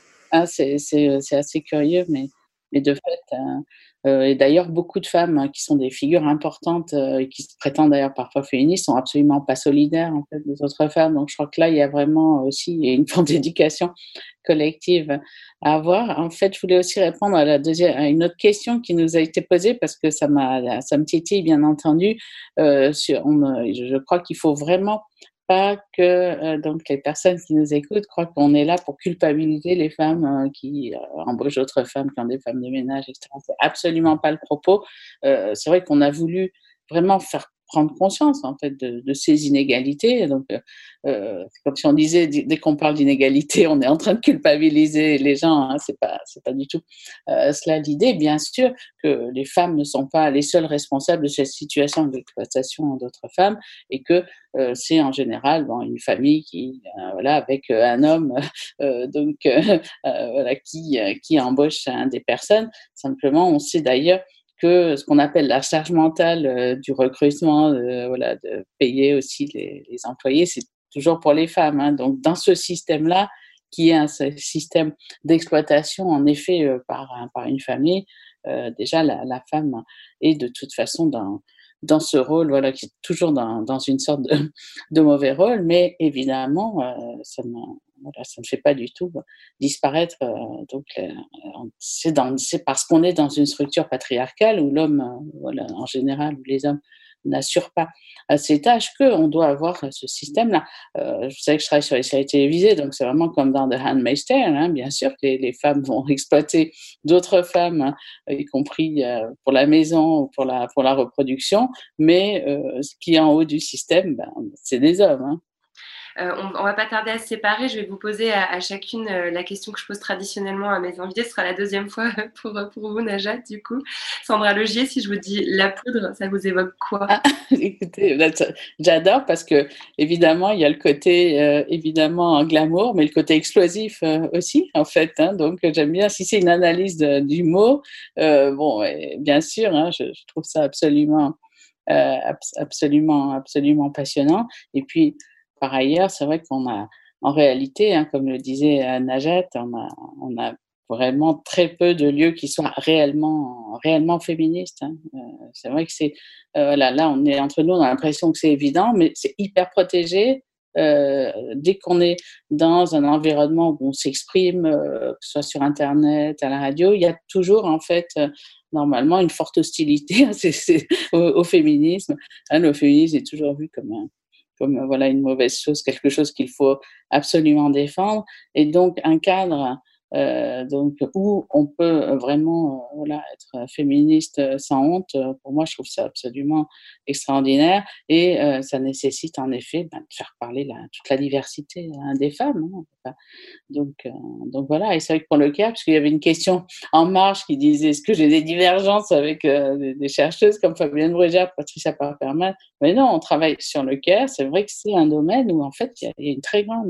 C'est assez curieux, mais de fait... et d'ailleurs, beaucoup de femmes qui sont des figures importantes et qui se prétendent d'ailleurs parfois féministes sont absolument pas solidaires en fait des autres femmes. Donc, je crois que là, il y a vraiment aussi une forme d'éducation collective à avoir. En fait, je voulais aussi répondre à une autre question qui nous a été posée parce que ça me titille, bien entendu. Je crois qu'il faut vraiment pas que donc les personnes qui nous écoutent croient qu'on est là pour culpabiliser les femmes qui embauchent d'autres femmes qui ont des femmes de ménage, etc. C'est absolument pas le propos. C'est vrai qu'on a voulu vraiment faire prendre conscience en fait de ces inégalités. Donc, c'est comme si on disait dès qu'on parle d'inégalité, on est en train de culpabiliser les gens. Hein, c'est pas du tout cela l'idée. Bien sûr que les femmes ne sont pas les seules responsables de cette situation d'exploitation d'autres femmes et que c'est en général une famille qui avec un homme qui embauche des personnes. Simplement, on sait d'ailleurs que ce qu'on appelle la charge mentale du recrutement, de payer aussi les employés, c'est toujours pour les femmes. Hein. Donc, dans ce système-là, qui est un système d'exploitation, en effet, par une famille, déjà, la femme est de toute façon dans ce rôle, qui est toujours dans une sorte de mauvais rôle, mais évidemment, ça ne fait pas du tout disparaître. Donc, c'est parce qu'on est dans une structure patriarcale où l'homme, en général, où les hommes n'assurent pas ces tâches qu'on doit avoir ce système-là. Vous savez que je travaille sur les séries télévisées, donc c'est vraiment comme dans The Handmaid's Tale, hein, bien sûr que les femmes vont exploiter d'autres femmes, hein, y compris pour la maison ou pour la reproduction, mais ce qui est en haut du système, c'est des hommes. Hein. On va pas tarder à se séparer. Je vais vous poser à chacune la question que je pose traditionnellement à mes invités. Ce sera la deuxième fois pour vous, Najat, du coup. Sandra Logier, si je vous dis la poudre, ça vous évoque quoi? Écoutez, j'adore parce que évidemment, il y a le côté évidemment glamour, mais le côté explosif aussi, en fait. Hein, donc, j'aime bien, si c'est une analyse du mot, bien sûr, hein, je trouve ça absolument passionnant. Et puis, par ailleurs, c'est vrai qu'on a, en réalité, hein, comme le disait Najat, on a vraiment très peu de lieux qui soient réellement féministes. Hein. C'est vrai que là, on est entre nous, on a l'impression que c'est évident, mais c'est hyper protégé. dès qu'on est dans un environnement où on s'exprime, que ce soit sur Internet, à la radio, il y a toujours en fait normalement une forte hostilité au féminisme. Le féminisme est toujours vu comme voilà, une mauvaise chose, quelque chose qu'il faut absolument défendre. Et donc, un cadre donc, où on peut vraiment voilà, être féministe sans honte, pour moi, je trouve ça absolument extraordinaire. Et ça nécessite en effet de faire parler toute la diversité des femmes. Hein. Donc voilà, et c'est vrai que pour le cas, parce qu'il y avait une question en marge qui disait est-ce que j'ai des divergences avec des chercheuses comme Fabienne Brugère, Patricia Parperman, mais non, on travaille sur le care. C'est vrai que c'est un domaine où en fait il y a une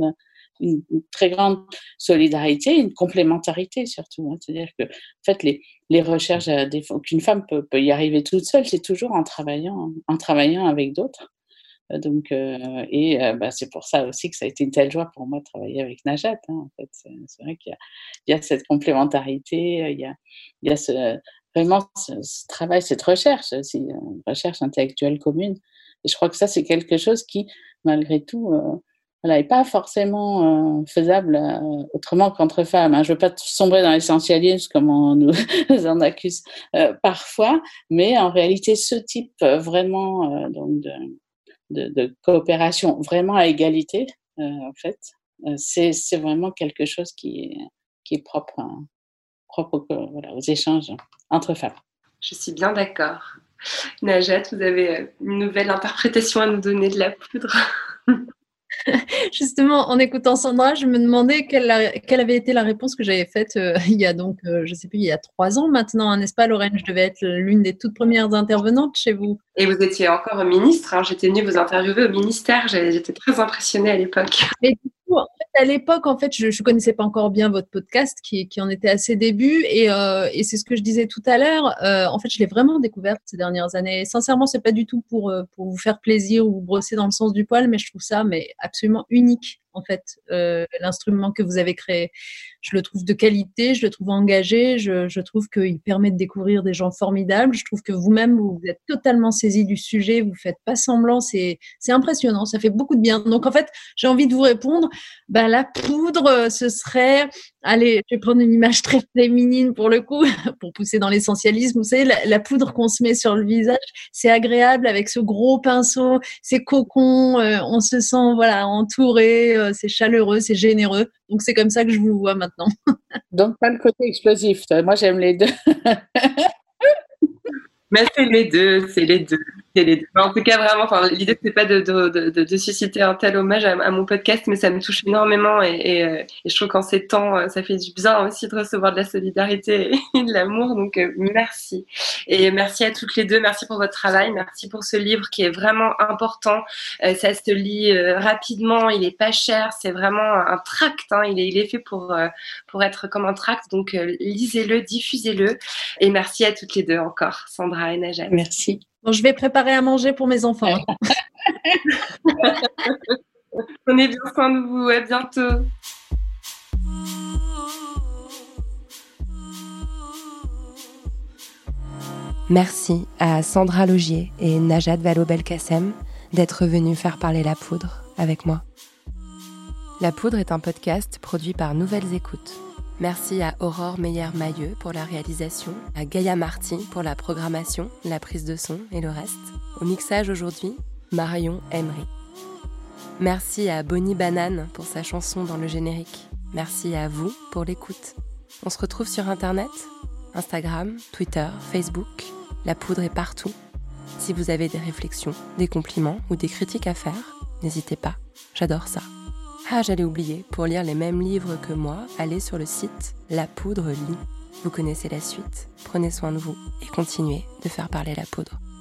très grande solidarité, une complémentarité surtout. Hein. C'est-à-dire que en fait les recherches qu'une femme peut y arriver toute seule, c'est toujours en travaillant avec d'autres. Donc, c'est pour ça aussi que ça a été une telle joie pour moi de travailler avec Najat. Hein, en fait, c'est vrai qu'il y a cette complémentarité, il y a vraiment ce travail, cette recherche, aussi, une recherche intellectuelle commune. Et je crois que ça, c'est quelque chose qui, malgré tout, n'est pas forcément faisable autrement qu'entre femmes. Hein. Je ne veux pas sombrer dans l'essentialisme comme on nous en accuse parfois, mais en réalité, ce type vraiment de coopération vraiment à égalité, en fait, c'est vraiment quelque chose qui est propre aux échanges entre femmes. Je suis bien d'accord. Najat, vous avez une nouvelle interprétation à nous donner de la poudre. Justement, en écoutant Sandra, je me demandais quelle avait été la réponse que j'avais faite il y a donc, je sais plus, il y a 3 ans maintenant, n'est-ce pas, Lorraine? Je devais être l'une des toutes premières intervenantes chez vous. Et vous étiez encore ministre, hein. J'étais venue vous interviewer au ministère, j'étais très impressionnée à l'époque. Et du coup, en fait, à l'époque, en fait, je connaissais pas encore bien votre podcast qui en était à ses débuts et c'est ce que je disais tout à l'heure. En fait, je l'ai vraiment découverte ces dernières années. Et sincèrement, c'est pas du tout pour vous faire plaisir ou vous brosser dans le sens du poil, mais je trouve ça absolument unique. En fait, l'instrument que vous avez créé, je le trouve de qualité, je le trouve engagé, je trouve qu'il permet de découvrir des gens formidables. Je trouve que vous-même, vous êtes totalement saisi du sujet, vous faites pas semblant, c'est impressionnant, ça fait beaucoup de bien. Donc en fait, j'ai envie de vous répondre, la poudre, ce serait, allez, je vais prendre une image très féminine pour le coup, pour pousser dans l'essentialisme. Vous savez, la poudre qu'on se met sur le visage, c'est agréable avec ce gros pinceau, c'est cocon, on se sent voilà entouré. C'est chaleureux, c'est généreux. Donc, c'est comme ça que je vous vois maintenant. Donc, pas le côté explosif. Moi, j'aime les deux. Mais c'est les deux. En tout cas, vraiment, l'idée, c'est pas de susciter un tel hommage à mon podcast, mais ça me touche énormément et je trouve qu'en ces temps, ça fait du bien aussi de recevoir de la solidarité et de l'amour. Donc, merci. Et merci à toutes les deux. Merci pour votre travail. Merci pour ce livre qui est vraiment important. Ça se lit rapidement. Il est pas cher. C'est vraiment un tract. Hein. Il est fait pour être comme un tract. Donc, lisez-le, diffusez-le. Et merci à toutes les deux encore, Sandra et Najat. Merci. Bon, je vais préparer à manger pour mes enfants. Prenez bien soin de vous. À bientôt. Merci à Sandra Laugier et Najat Vallaud-Belkacem d'être venus faire parler la poudre avec moi. La poudre est un podcast produit par Nouvelles Écoutes. Merci à Aurore Meyer-Mailleux pour la réalisation, à Gaïa Marty pour la programmation, la prise de son et le reste. Au mixage aujourd'hui, Marion Emery. Merci à Bonnie Banane pour sa chanson dans le générique. Merci à vous pour l'écoute. On se retrouve sur Internet, Instagram, Twitter, Facebook. La poudre est partout. Si vous avez des réflexions, des compliments ou des critiques à faire, n'hésitez pas, j'adore ça. Ah, j'allais oublier, pour lire les mêmes livres que moi, allez sur le site La Poudre Lit. Vous connaissez la suite, prenez soin de vous et continuez de faire parler la poudre.